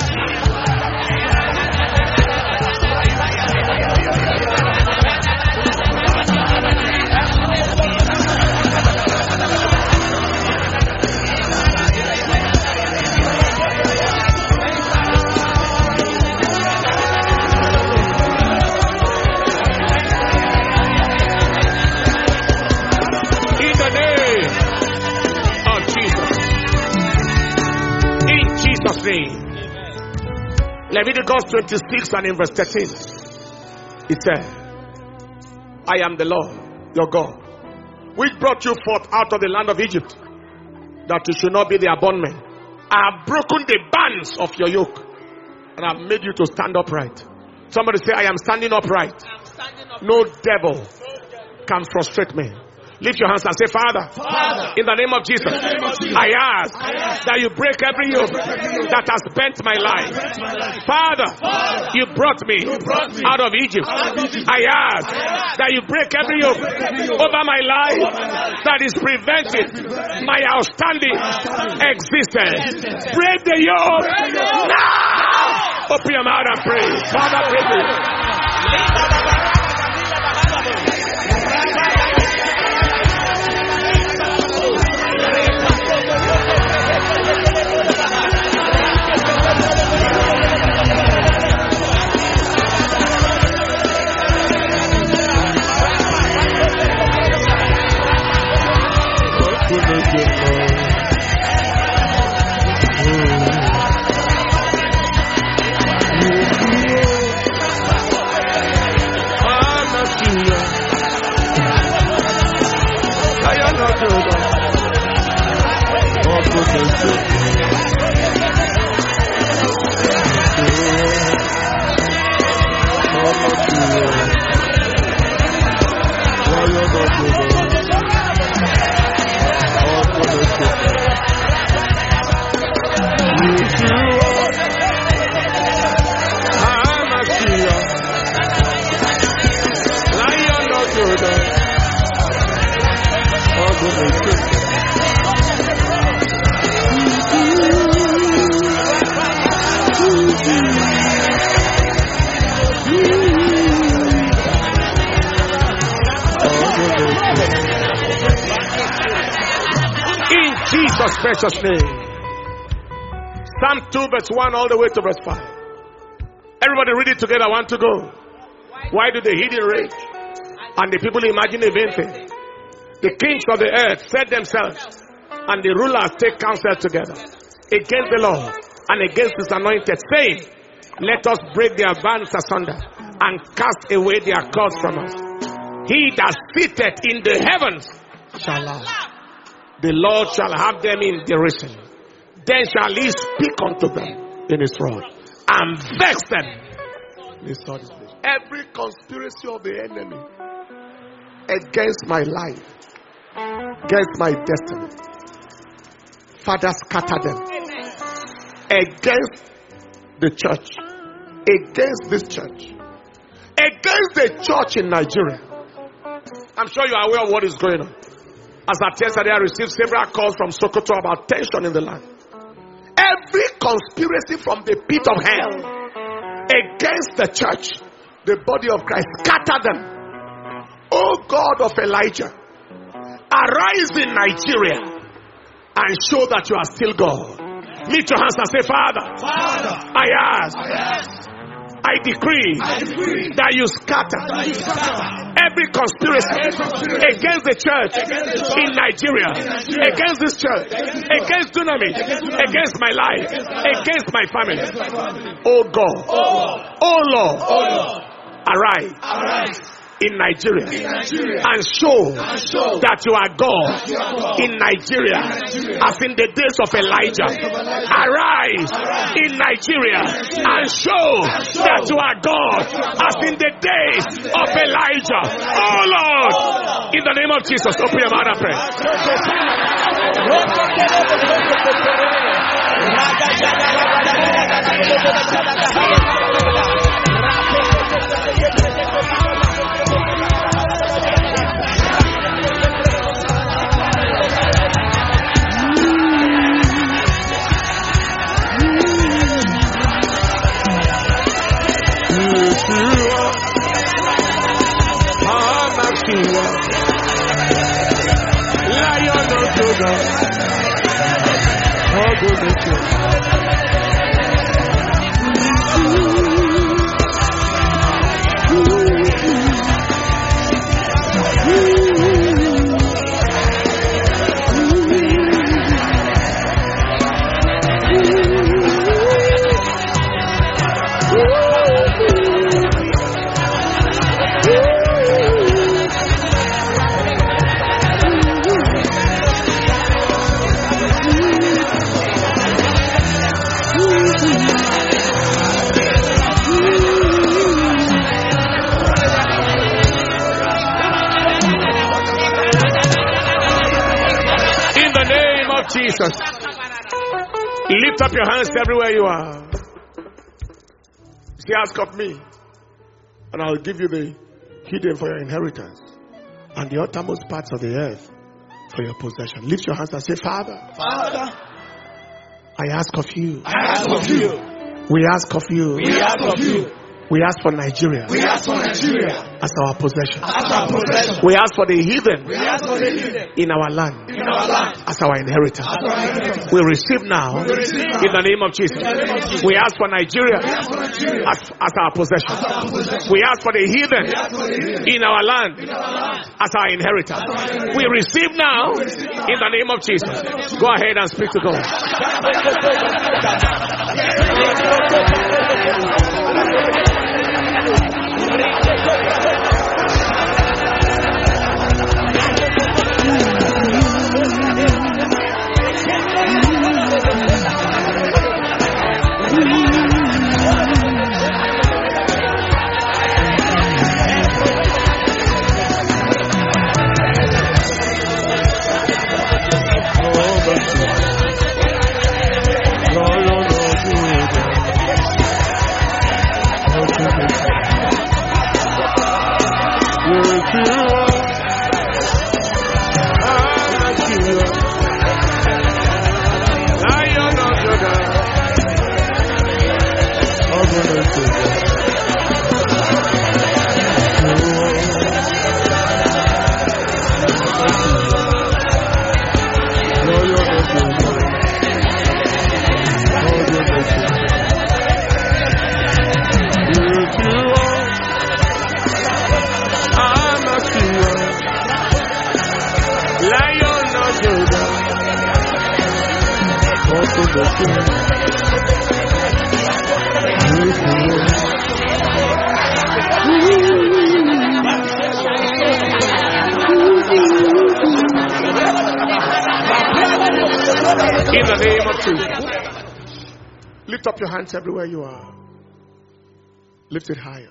Leviticus 26 and in verse 13, it said, I am the Lord your God, which brought you forth out of the land of Egypt, that you should not be their bondmen. I have broken the bands of your yoke, and I have made you to stand upright. Somebody say, I am standing upright. No devil can frustrate me. Lift your hands and say, Father, in the name of Jesus, I ask that you break every yoke that has bent my life. Father, you brought me out of Egypt. I ask that you break every yoke over my life that is preventing my outstanding existence. Break the yoke now. Open your mouth and pray. Father, break it. Jesus' precious name. Psalm 2 verse 1 all the way to verse 5. Everybody read it together. I want to go. Why do the heathen rage and the people imagine a vain thing? The kings of the earth set themselves, and the rulers take counsel together against the Lord and against his anointed, saying, let us break their bands asunder and cast away their cords from us. He that sitteth in the heavens shall laugh. The Lord shall have them in derision. Then shall he speak unto them in his wrath and vex them. Every conspiracy of the enemy against my life, against my destiny, Father, scatter them. Against the church, against this church, against the church in Nigeria. I'm sure you are aware of what is going on. As at yesterday, I received several calls from Sokoto about tension in the land. Every conspiracy from the pit of hell against the church, the body of Christ, scatter them. O God of Elijah, arise in Nigeria and show that you are still God. Lift your hands and say, Father, I ask, I decree that you scatter every conspiracy against the church in Nigeria, against this church, against Dunamis, against my life, against my family. Oh God, oh Lord, arise in Nigeria and show that you are God in Nigeria as in the days of Elijah. Arise in Nigeria and show that you are God as in the days of Elijah. Oh Lord, in the name of Jesus, open your mouth and pray. Lion of Judah, oh goodness. Jesus. Lift up your hands everywhere you are. Say, ask of me, and I'll give you the hidden for your inheritance, and the uttermost parts of the earth for your possession. Lift your hands and say, Father, Father, I ask of you. I ask of you. We ask of you. We ask of you. We ask for Nigeria. We ask for Nigeria as our possession. as our possession. We ask for the heathen We ask for the heathen in our land in our land as our inheritance. as our inheritance. We receive now We receive now. in the name of Jesus. We ask for Nigeria We ask for Nigeria as our possession. as our possession. We ask for the heathen We ask for the heathen in our land in our land as our inheritance. as our inheritance. We receive now in the name of Jesus. Go ahead and speak to God. In the name of Jesus. Lift up your hands everywhere you are. Lift it higher.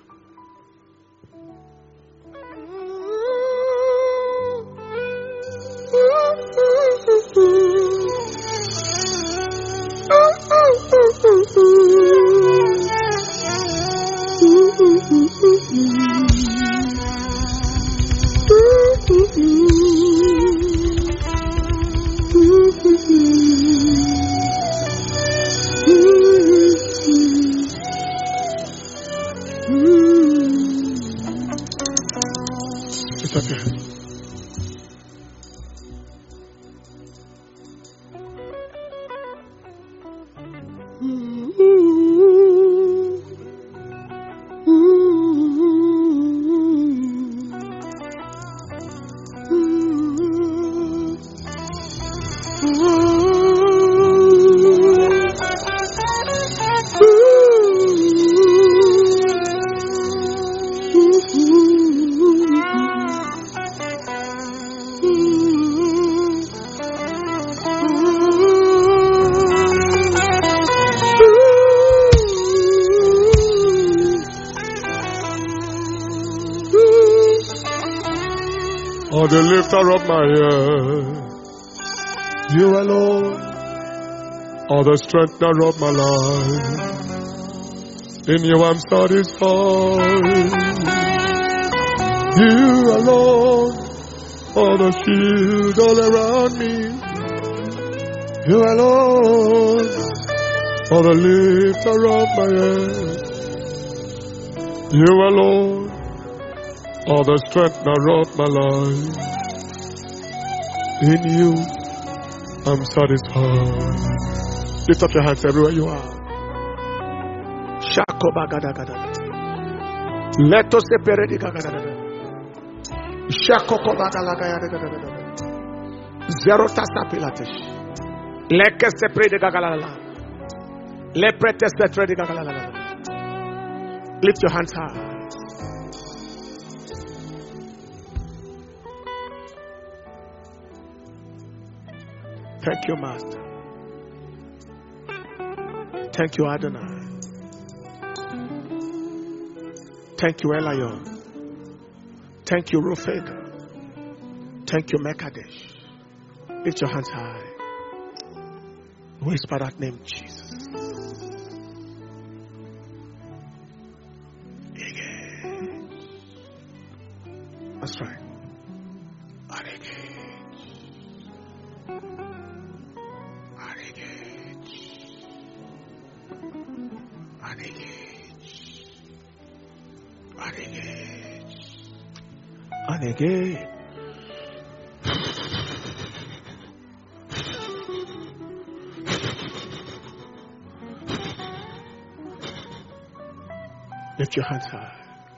It's okay. Oh, the lifter of my head, you alone are the strengthener of my life. In you I'm satisfied. You alone are the shield all around me. You alone are the lifter of my head. You alone are the strengthener of my life. In you, I'm satisfied. Lift up your hands everywhere you are. Let us separate. Zero tasapilatesh. Leke separate gagalala. Leprete separate gagalala. Lift your hands high. Thank you, Master. Thank you, Adonai. Thank you, Elion. Thank you, Rufega. Thank you, Mekadesh. Lift your hands high. Whisper that name, Jesus. Again. That's right. And again. And again. And again. And again. And again. Lift your hands high.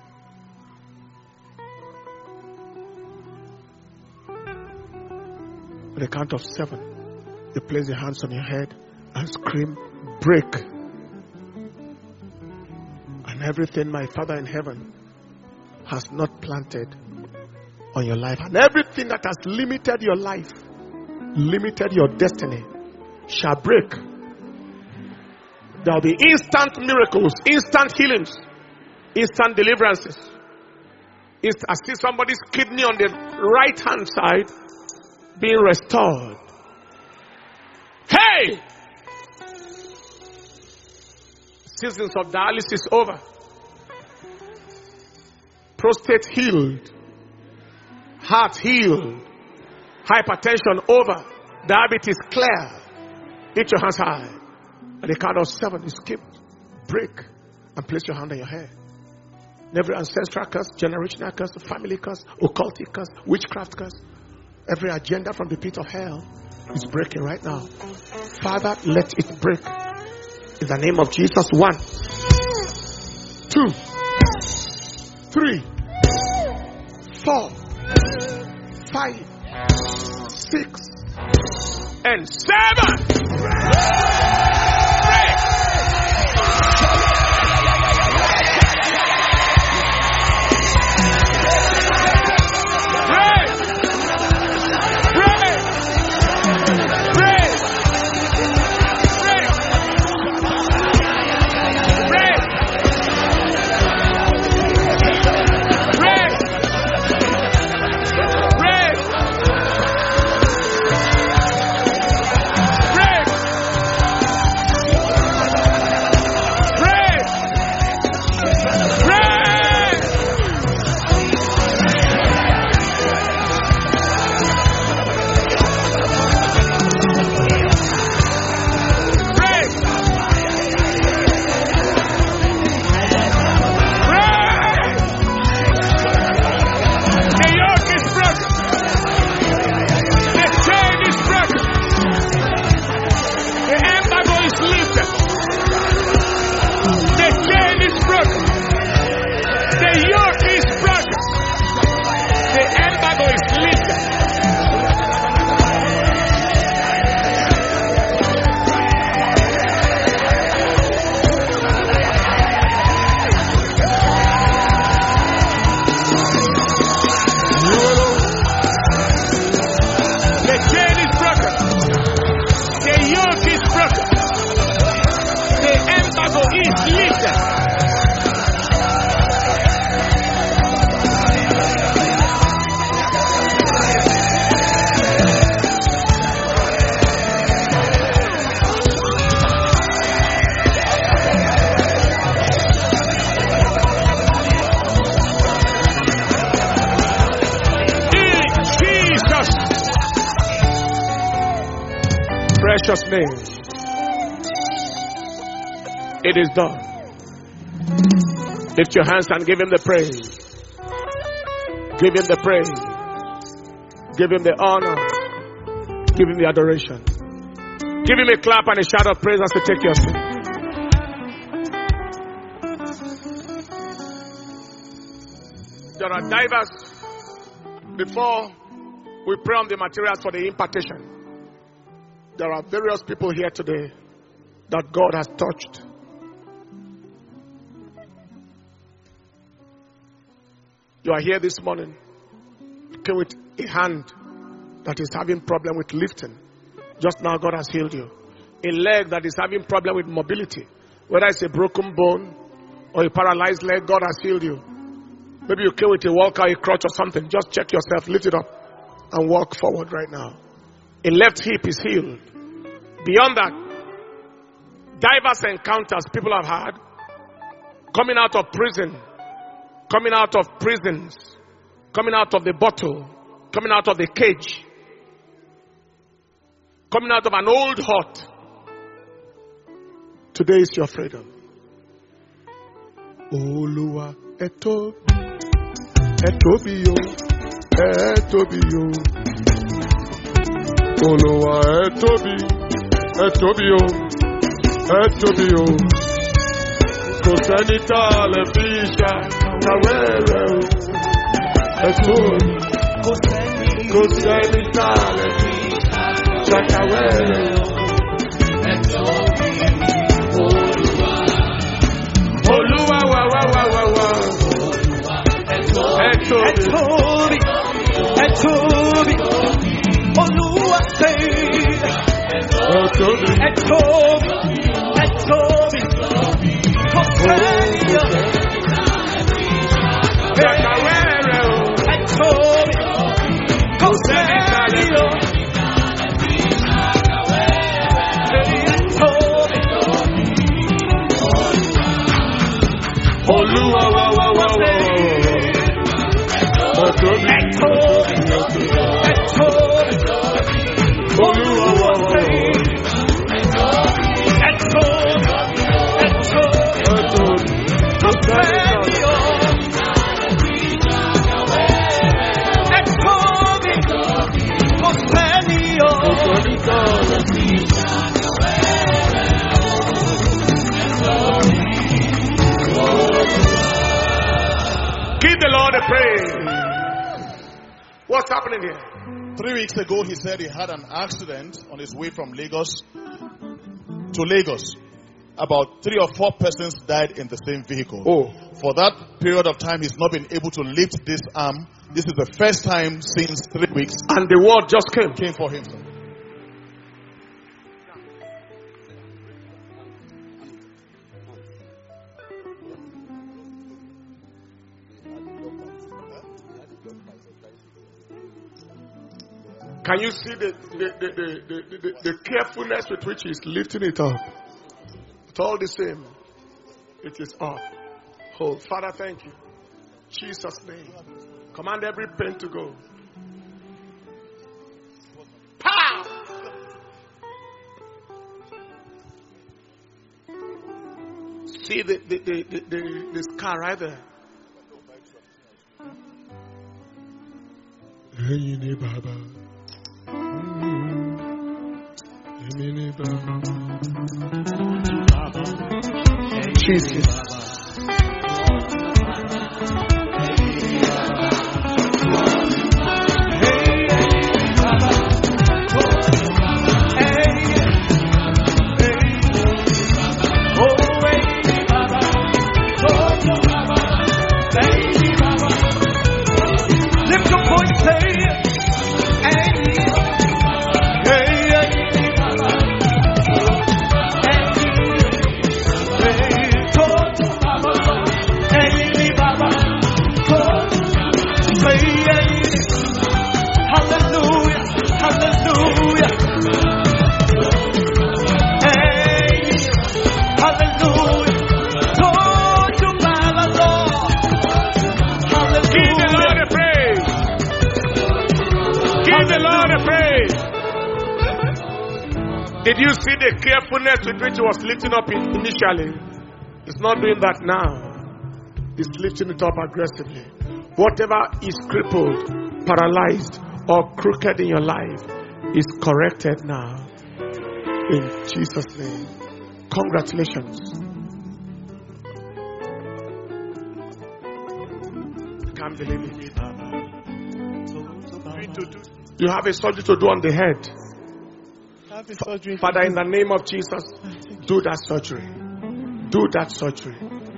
At the count of 7, you place your hands on your head and scream, break. And everything my Father in heaven has not planted on your life, and everything that has limited your life, limited your destiny, shall break. There will be instant miracles, instant healings, instant deliverances. I see somebody's kidney on the right hand side being restored. Hey! Seasons of dialysis over. Prostate healed. Heart healed. Hypertension over. Diabetes clear. Lift your hands high. At the count of 7, you skip, break, and place your hand on your head. Every ancestral curse, generational curse, family curse, occultic curse, witchcraft curse, every agenda from the pit of hell is breaking right now. Father, let it break. In the name of Jesus. 1, 2, 3, 4, 5, 6, and 7. Precious name. It is done. Lift your hands and give him the praise. Give him the praise. Give him the honor. Give him the adoration. Give him a clap and a shout of praise as you take your seat. There are divers. Before we pray on the materials for the impartation, there are various people here today that God has touched. You are here this morning with a hand that is having problem with lifting. Just now God has healed you. A leg that is having problem with mobility. Whether it's a broken bone or a paralyzed leg, God has healed you. Maybe you came with a walker, a crutch or something. Just check yourself, lift it up and walk forward right now. A left hip is healed. Beyond that, diverse encounters people have had, coming out of prison, coming out of prisons, coming out of the bottle, coming out of the cage, coming out of an old hut. Today is your freedom. Olúwa etobi, etobi o, etobi o. Olúwa etobi, etobi o, etobi o. Kò sẹ́ni tá a lè fi ṣàkàwé rẹ̀ o. Etobi. Kò sẹ́ni tá a lè fi ṣàkàwé rẹ̀ o. Olúwa wa wa wa wa wa. Etobi, etobi. Olúwa say. Etobi, etobi, etobi. Kosẹ́niyọ̀. Ṣàkàwé rẹ̀ o. Etobi, kosẹ́niyọ̀. Olúwa wa wa wa wa. Etobi, etobi, etobi. Olúwa wa wa wa. Etobi, etobi, kosẹ́niyọ̀. Etobi, kosẹ́niyọ̀. Give the Lord a praise. What's happening here? 3 weeks ago, he said he had an accident on his way from Lagos to Lagos. About 3 or 4 persons died in the same vehicle. Oh. For that period of time, he's not been able to lift this arm. This is the first time since 3 weeks. And the word just came. Came for him, sir. Can you see the carefulness with which he's lifting it up? It's all the same. It is up. Oh, Father, thank you. Jesus' name. Command every pain to go. Pow! See the scar right there. Baba. Jesus. Lift your voice, say Did you see the carefulness with which he was lifting up initially? He's not doing that now. He's lifting it up aggressively. Whatever is crippled, paralyzed, or crooked in your life is corrected now. In Jesus' name. Congratulations. I can't believe it. You have a surgery to do on the head. Father, in the name of Jesus, do that surgery. Do that surgery.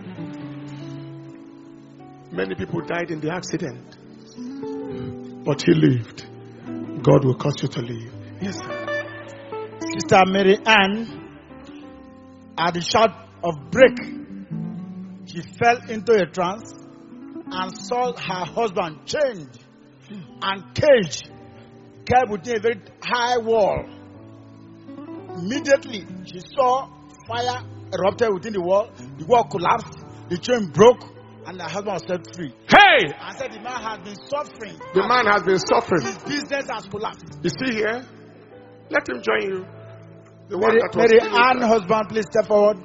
Many people died in the accident, but he lived. God will cause you to live. Yes, sir. Sister Mary Ann, at the shout of break, she fell into a trance and saw her husband chained and caged, kept within a very high wall. Immediately, she saw fire erupted within the wall collapsed, the chain broke, and the husband was set free. Hey! I said the man had been suffering. The man has been suffering. His business has collapsed. You see here? Let him join you. The one Mary, that was Mary still Ann, inside. husband, please step forward.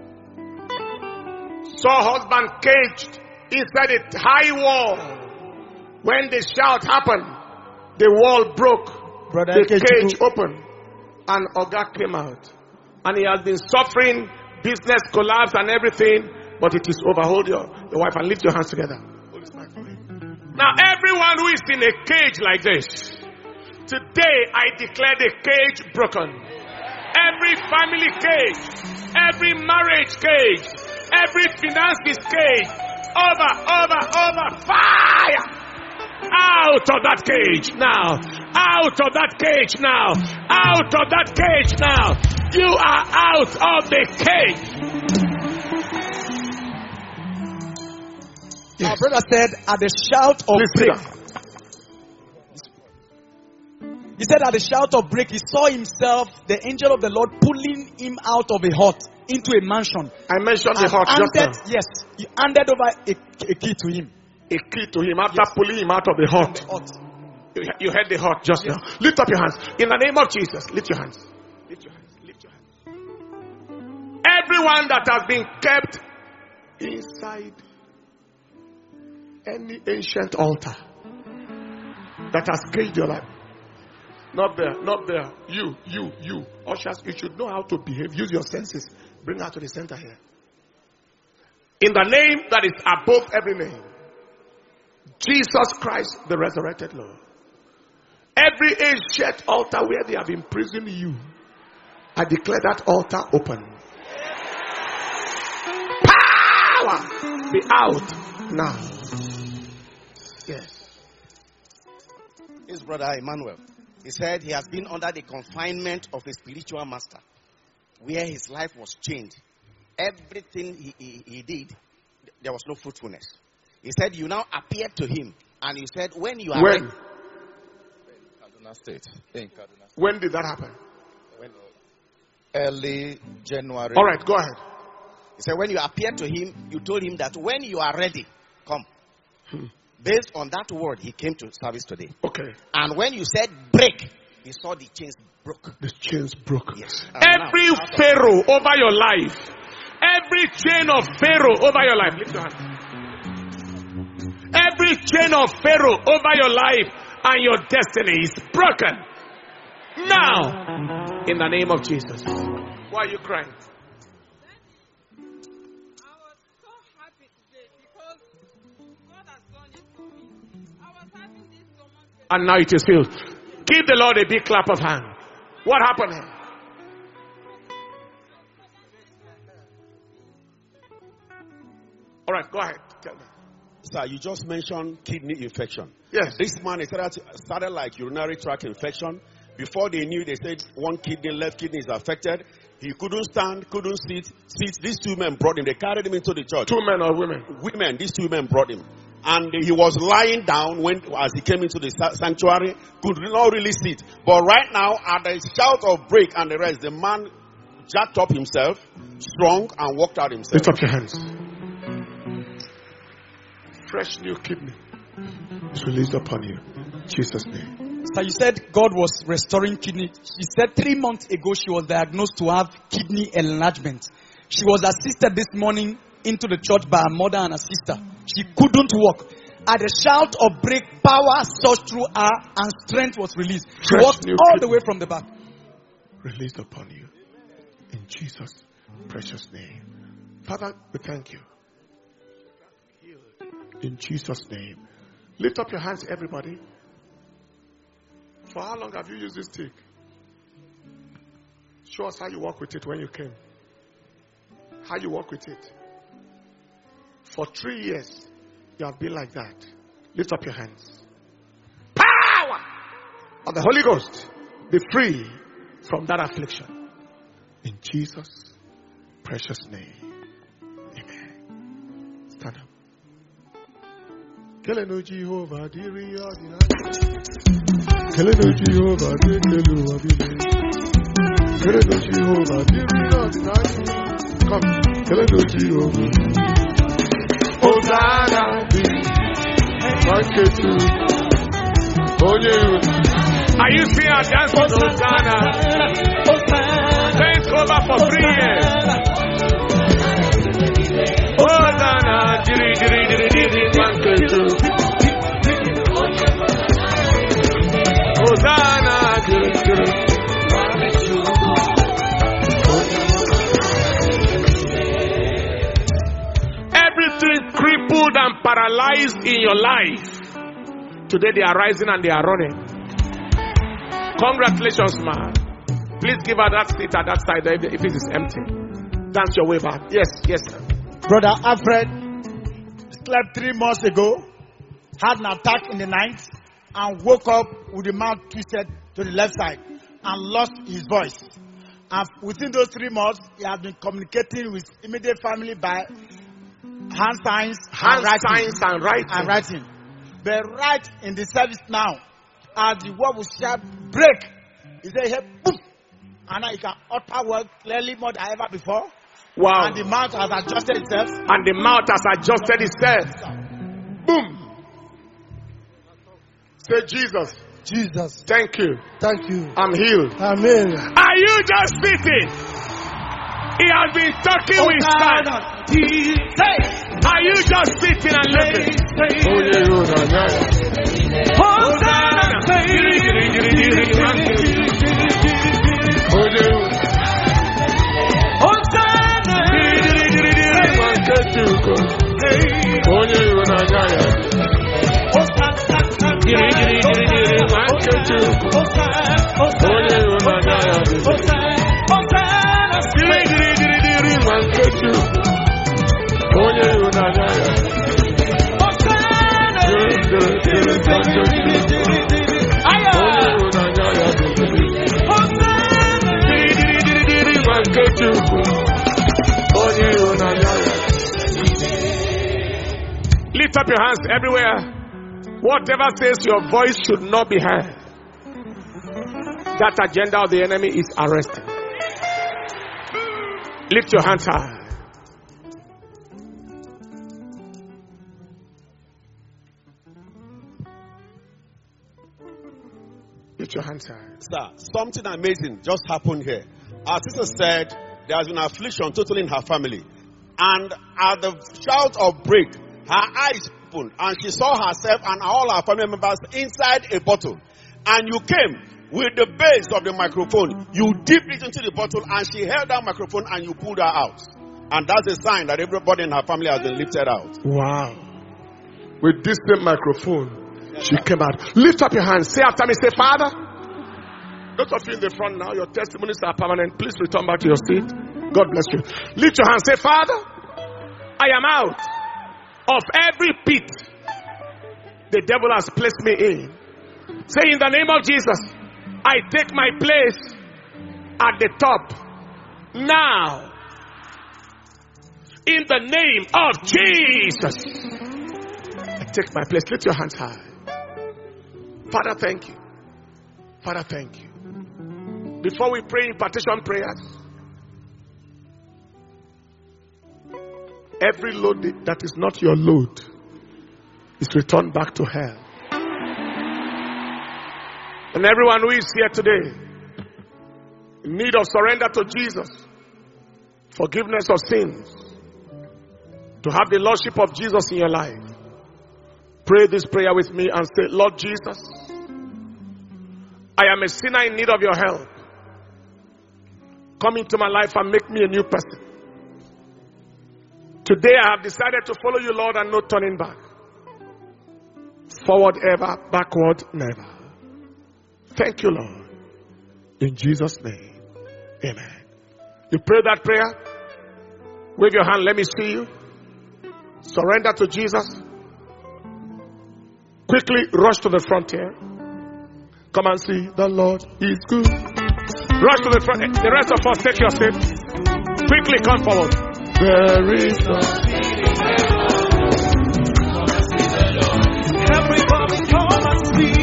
Saw husband caged inside a high wall. When the shout happened, the wall broke. Brother The Nkechi, cage opened. And Oga came out. And he has been suffering, business collapse and everything. But it is over. Hold your wife and lift your hands together. Now everyone who is in a cage like this, today I declare the cage broken. Every family cage, every marriage cage, every finances cage, over, fire! Out of that cage now! Out of that cage now! Out of that cage now! You are out of the cage! Yes. Our brother said, at the shout of break, he said, at the shout of break, he saw himself, the angel of the Lord, pulling him out of a hut into a mansion. I mentioned the And hut just now. yes, he handed over a key to him. A key to him after pulling him out of the hut. You heard the hut just now. Lift up your hands. In the name of Jesus, lift your hands. Lift your hands. Lift your hands. Everyone that has been kept inside any ancient altar that has caged your life. Not there, not there. You. Ushers, you should know how to behave. Use your senses. Bring her to the center here. In the name that is above every name, Jesus Christ, the resurrected Lord. Every ancient altar where they have imprisoned you, I declare that altar open. Power be out now. Yes. His brother Emmanuel, he said he has been under the confinement of a spiritual master where his life was changed. Everything he did, there was no fruitfulness. He said, you now appeared to him. And he said, when you are When? ready. Kaduna State. In Kaduna State. When did that happen? Early January. All right, go ahead. He said, when you appeared to him, you told him that when you are ready, come. Based on that word, he came to service today. Okay. And when you said break, he saw the chains broke. The chains broke. Yes. Every Pharaoh over your life, every chain of Pharaoh over your life, lift your hand. Every chain of Pharaoh over your life and your destiny is broken now in the name of Jesus. Why are you crying? And now it is filled. Give the Lord a big clap of hand. What happened here? All right, go ahead. Tell me. Sir, you just mentioned kidney infection. Yes. This man started like urinary tract infection. Before they knew, they said one kidney, left kidney is affected. He couldn't stand, couldn't sit. These two men brought him. They carried him into the church. Two men or women? Women. These two men brought him. And he was lying down as he came into the sanctuary. Could not really sit. But right now, at the shout of break and the rest, the man jacked up himself, strong, and walked out himself. Lift up your hands. Fresh new kidney is released upon you. In Jesus' name. So you said God was restoring kidney. She said 3 months ago she was diagnosed to have kidney enlargement. She was assisted this morning into the church by her mother and her sister. She couldn't walk. At the shout of break, power surged through her and strength was released. She Fresh walked new all the kidney. way from the back. Released upon you. In Jesus' precious name. Father, we thank you. In Jesus' name. Lift up your hands, everybody. For how long have you used this stick? Show us how you walk with it when you came. How you walk with it. For 3 years, you have been like that. Lift up your hands. Power of the Holy Ghost. Be free from that affliction. In Jesus' precious name. Amen. Stand up. Keleno Jehovah, diri ordinary. Keleno Jehovah, diri Keleno Jehovah, diri ordinary. Come. Hosanna. Are you seeing our dance for Hosanna? Dance over for 3 years. Hosanna. Hosanna. Everything crippled and paralyzed in your life, today they are rising and they are running. Congratulations, man. Please give her that seat at that side if it is empty. Dance your way back. Yes, yes, sir. Brother Alfred slept 3 months ago, had an attack in the night, and woke up with the mouth twisted to the left side and lost his voice. And within those 3 months, he has been communicating with immediate family by hand signs and writing. But right in the service now, as the word will sharp break, he said, hey, boom, and now he can utter word clearly more than ever before. Wow. And the mouth has adjusted itself. And the mouth has adjusted itself. Boom. Say, Jesus. Jesus. Thank you. Thank you. I'm healed. Amen. Are you just sitting? He has been talking with stand. Are you just sitting and looking? Lift up your hands everywhere. Whatever says your voice should not be heard, that agenda of the enemy is arrested. Lift your hands high. Lift your hands high. Sir, something amazing just happened here. Our sister said there has been affliction totally in her family. And at the shout of break, her eyes opened and she saw herself and all her family members inside a bottle. And you came with the base of the microphone. You dipped it into the bottle and she held that microphone and you pulled her out. And that's a sign that everybody in her family has been lifted out. Wow. With this same microphone, she came out. Lift up your hands. Say after me, say, Father. Those of you in the front now, your testimonies are permanent. Please return back to your seat. God bless you. Lift your hands. Say, Father, I am out of every pit the devil has placed me in. Say, in the name of Jesus, I take my place at the top now. In the name of Jesus, I take my place. Lift your hands high. Father, thank you. Father, thank you. Before we pray impartation prayers, every load that is not your load is returned back to hell. And everyone who is here today in need of surrender to Jesus, forgiveness of sins, to have the lordship of Jesus in your life, pray this prayer with me and say, Lord Jesus, I am a sinner in need of your help. Come into my life and make me a new person. Today I have decided to follow you, Lord, and no turning back. Forward ever, backward never. Thank you, Lord. In Jesus' name, amen. You pray that prayer? Wave your hand, let me see you. Surrender to Jesus. Quickly rush to the front here. Come and see the Lord is good. Rush to the front. The rest of us, take your seat. Quickly come forward. There is no. Everybody come and see.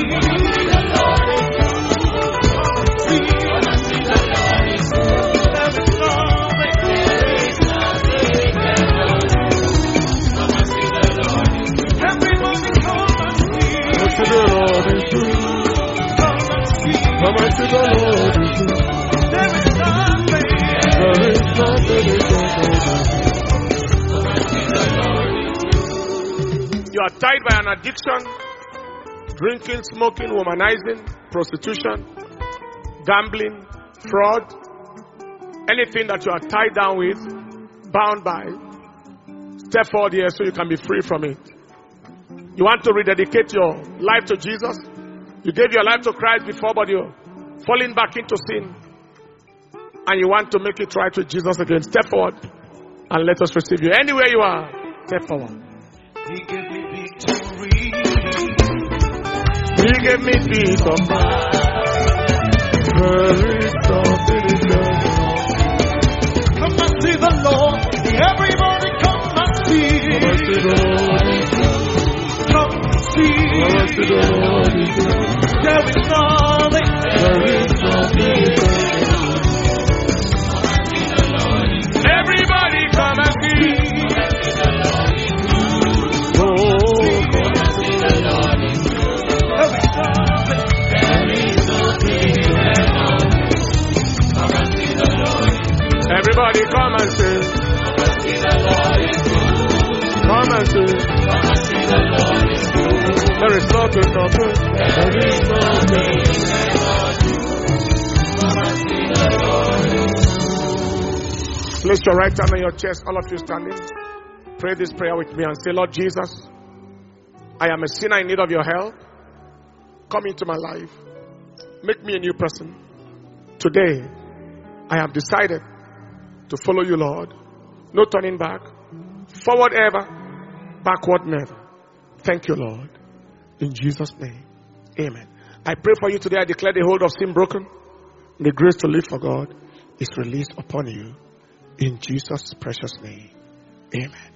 tied by an addiction, drinking, smoking, womanizing, prostitution, gambling, fraud, anything that you are tied down with, bound by, step forward here so you can be free from it. You want to rededicate your life to Jesus? You gave your life to Christ before, but you're falling back into sin. And you want to make it right with Jesus again. Step forward and let us receive you. Anywhere you are, step forward. He gave me victory. He gave me peace of mind. There is something in the Lord. Come and see the Lord. Everybody come and see. Come and see. There is nothing. Everybody come and see. Everybody come and see. Come and see. There is nothing. There is nothing. Place your right hand on your chest, all of you standing. Pray this prayer with me and say, Lord Jesus, I am a sinner in need of your help. Come into my life. Make me a new person. Today, I have decided to follow you, Lord. No turning back. Forward ever, backward never. Thank you, Lord. In Jesus' name, amen. I pray for you today. I declare the hold of sin broken. The grace to live for God is released upon you. In Jesus' precious name, amen.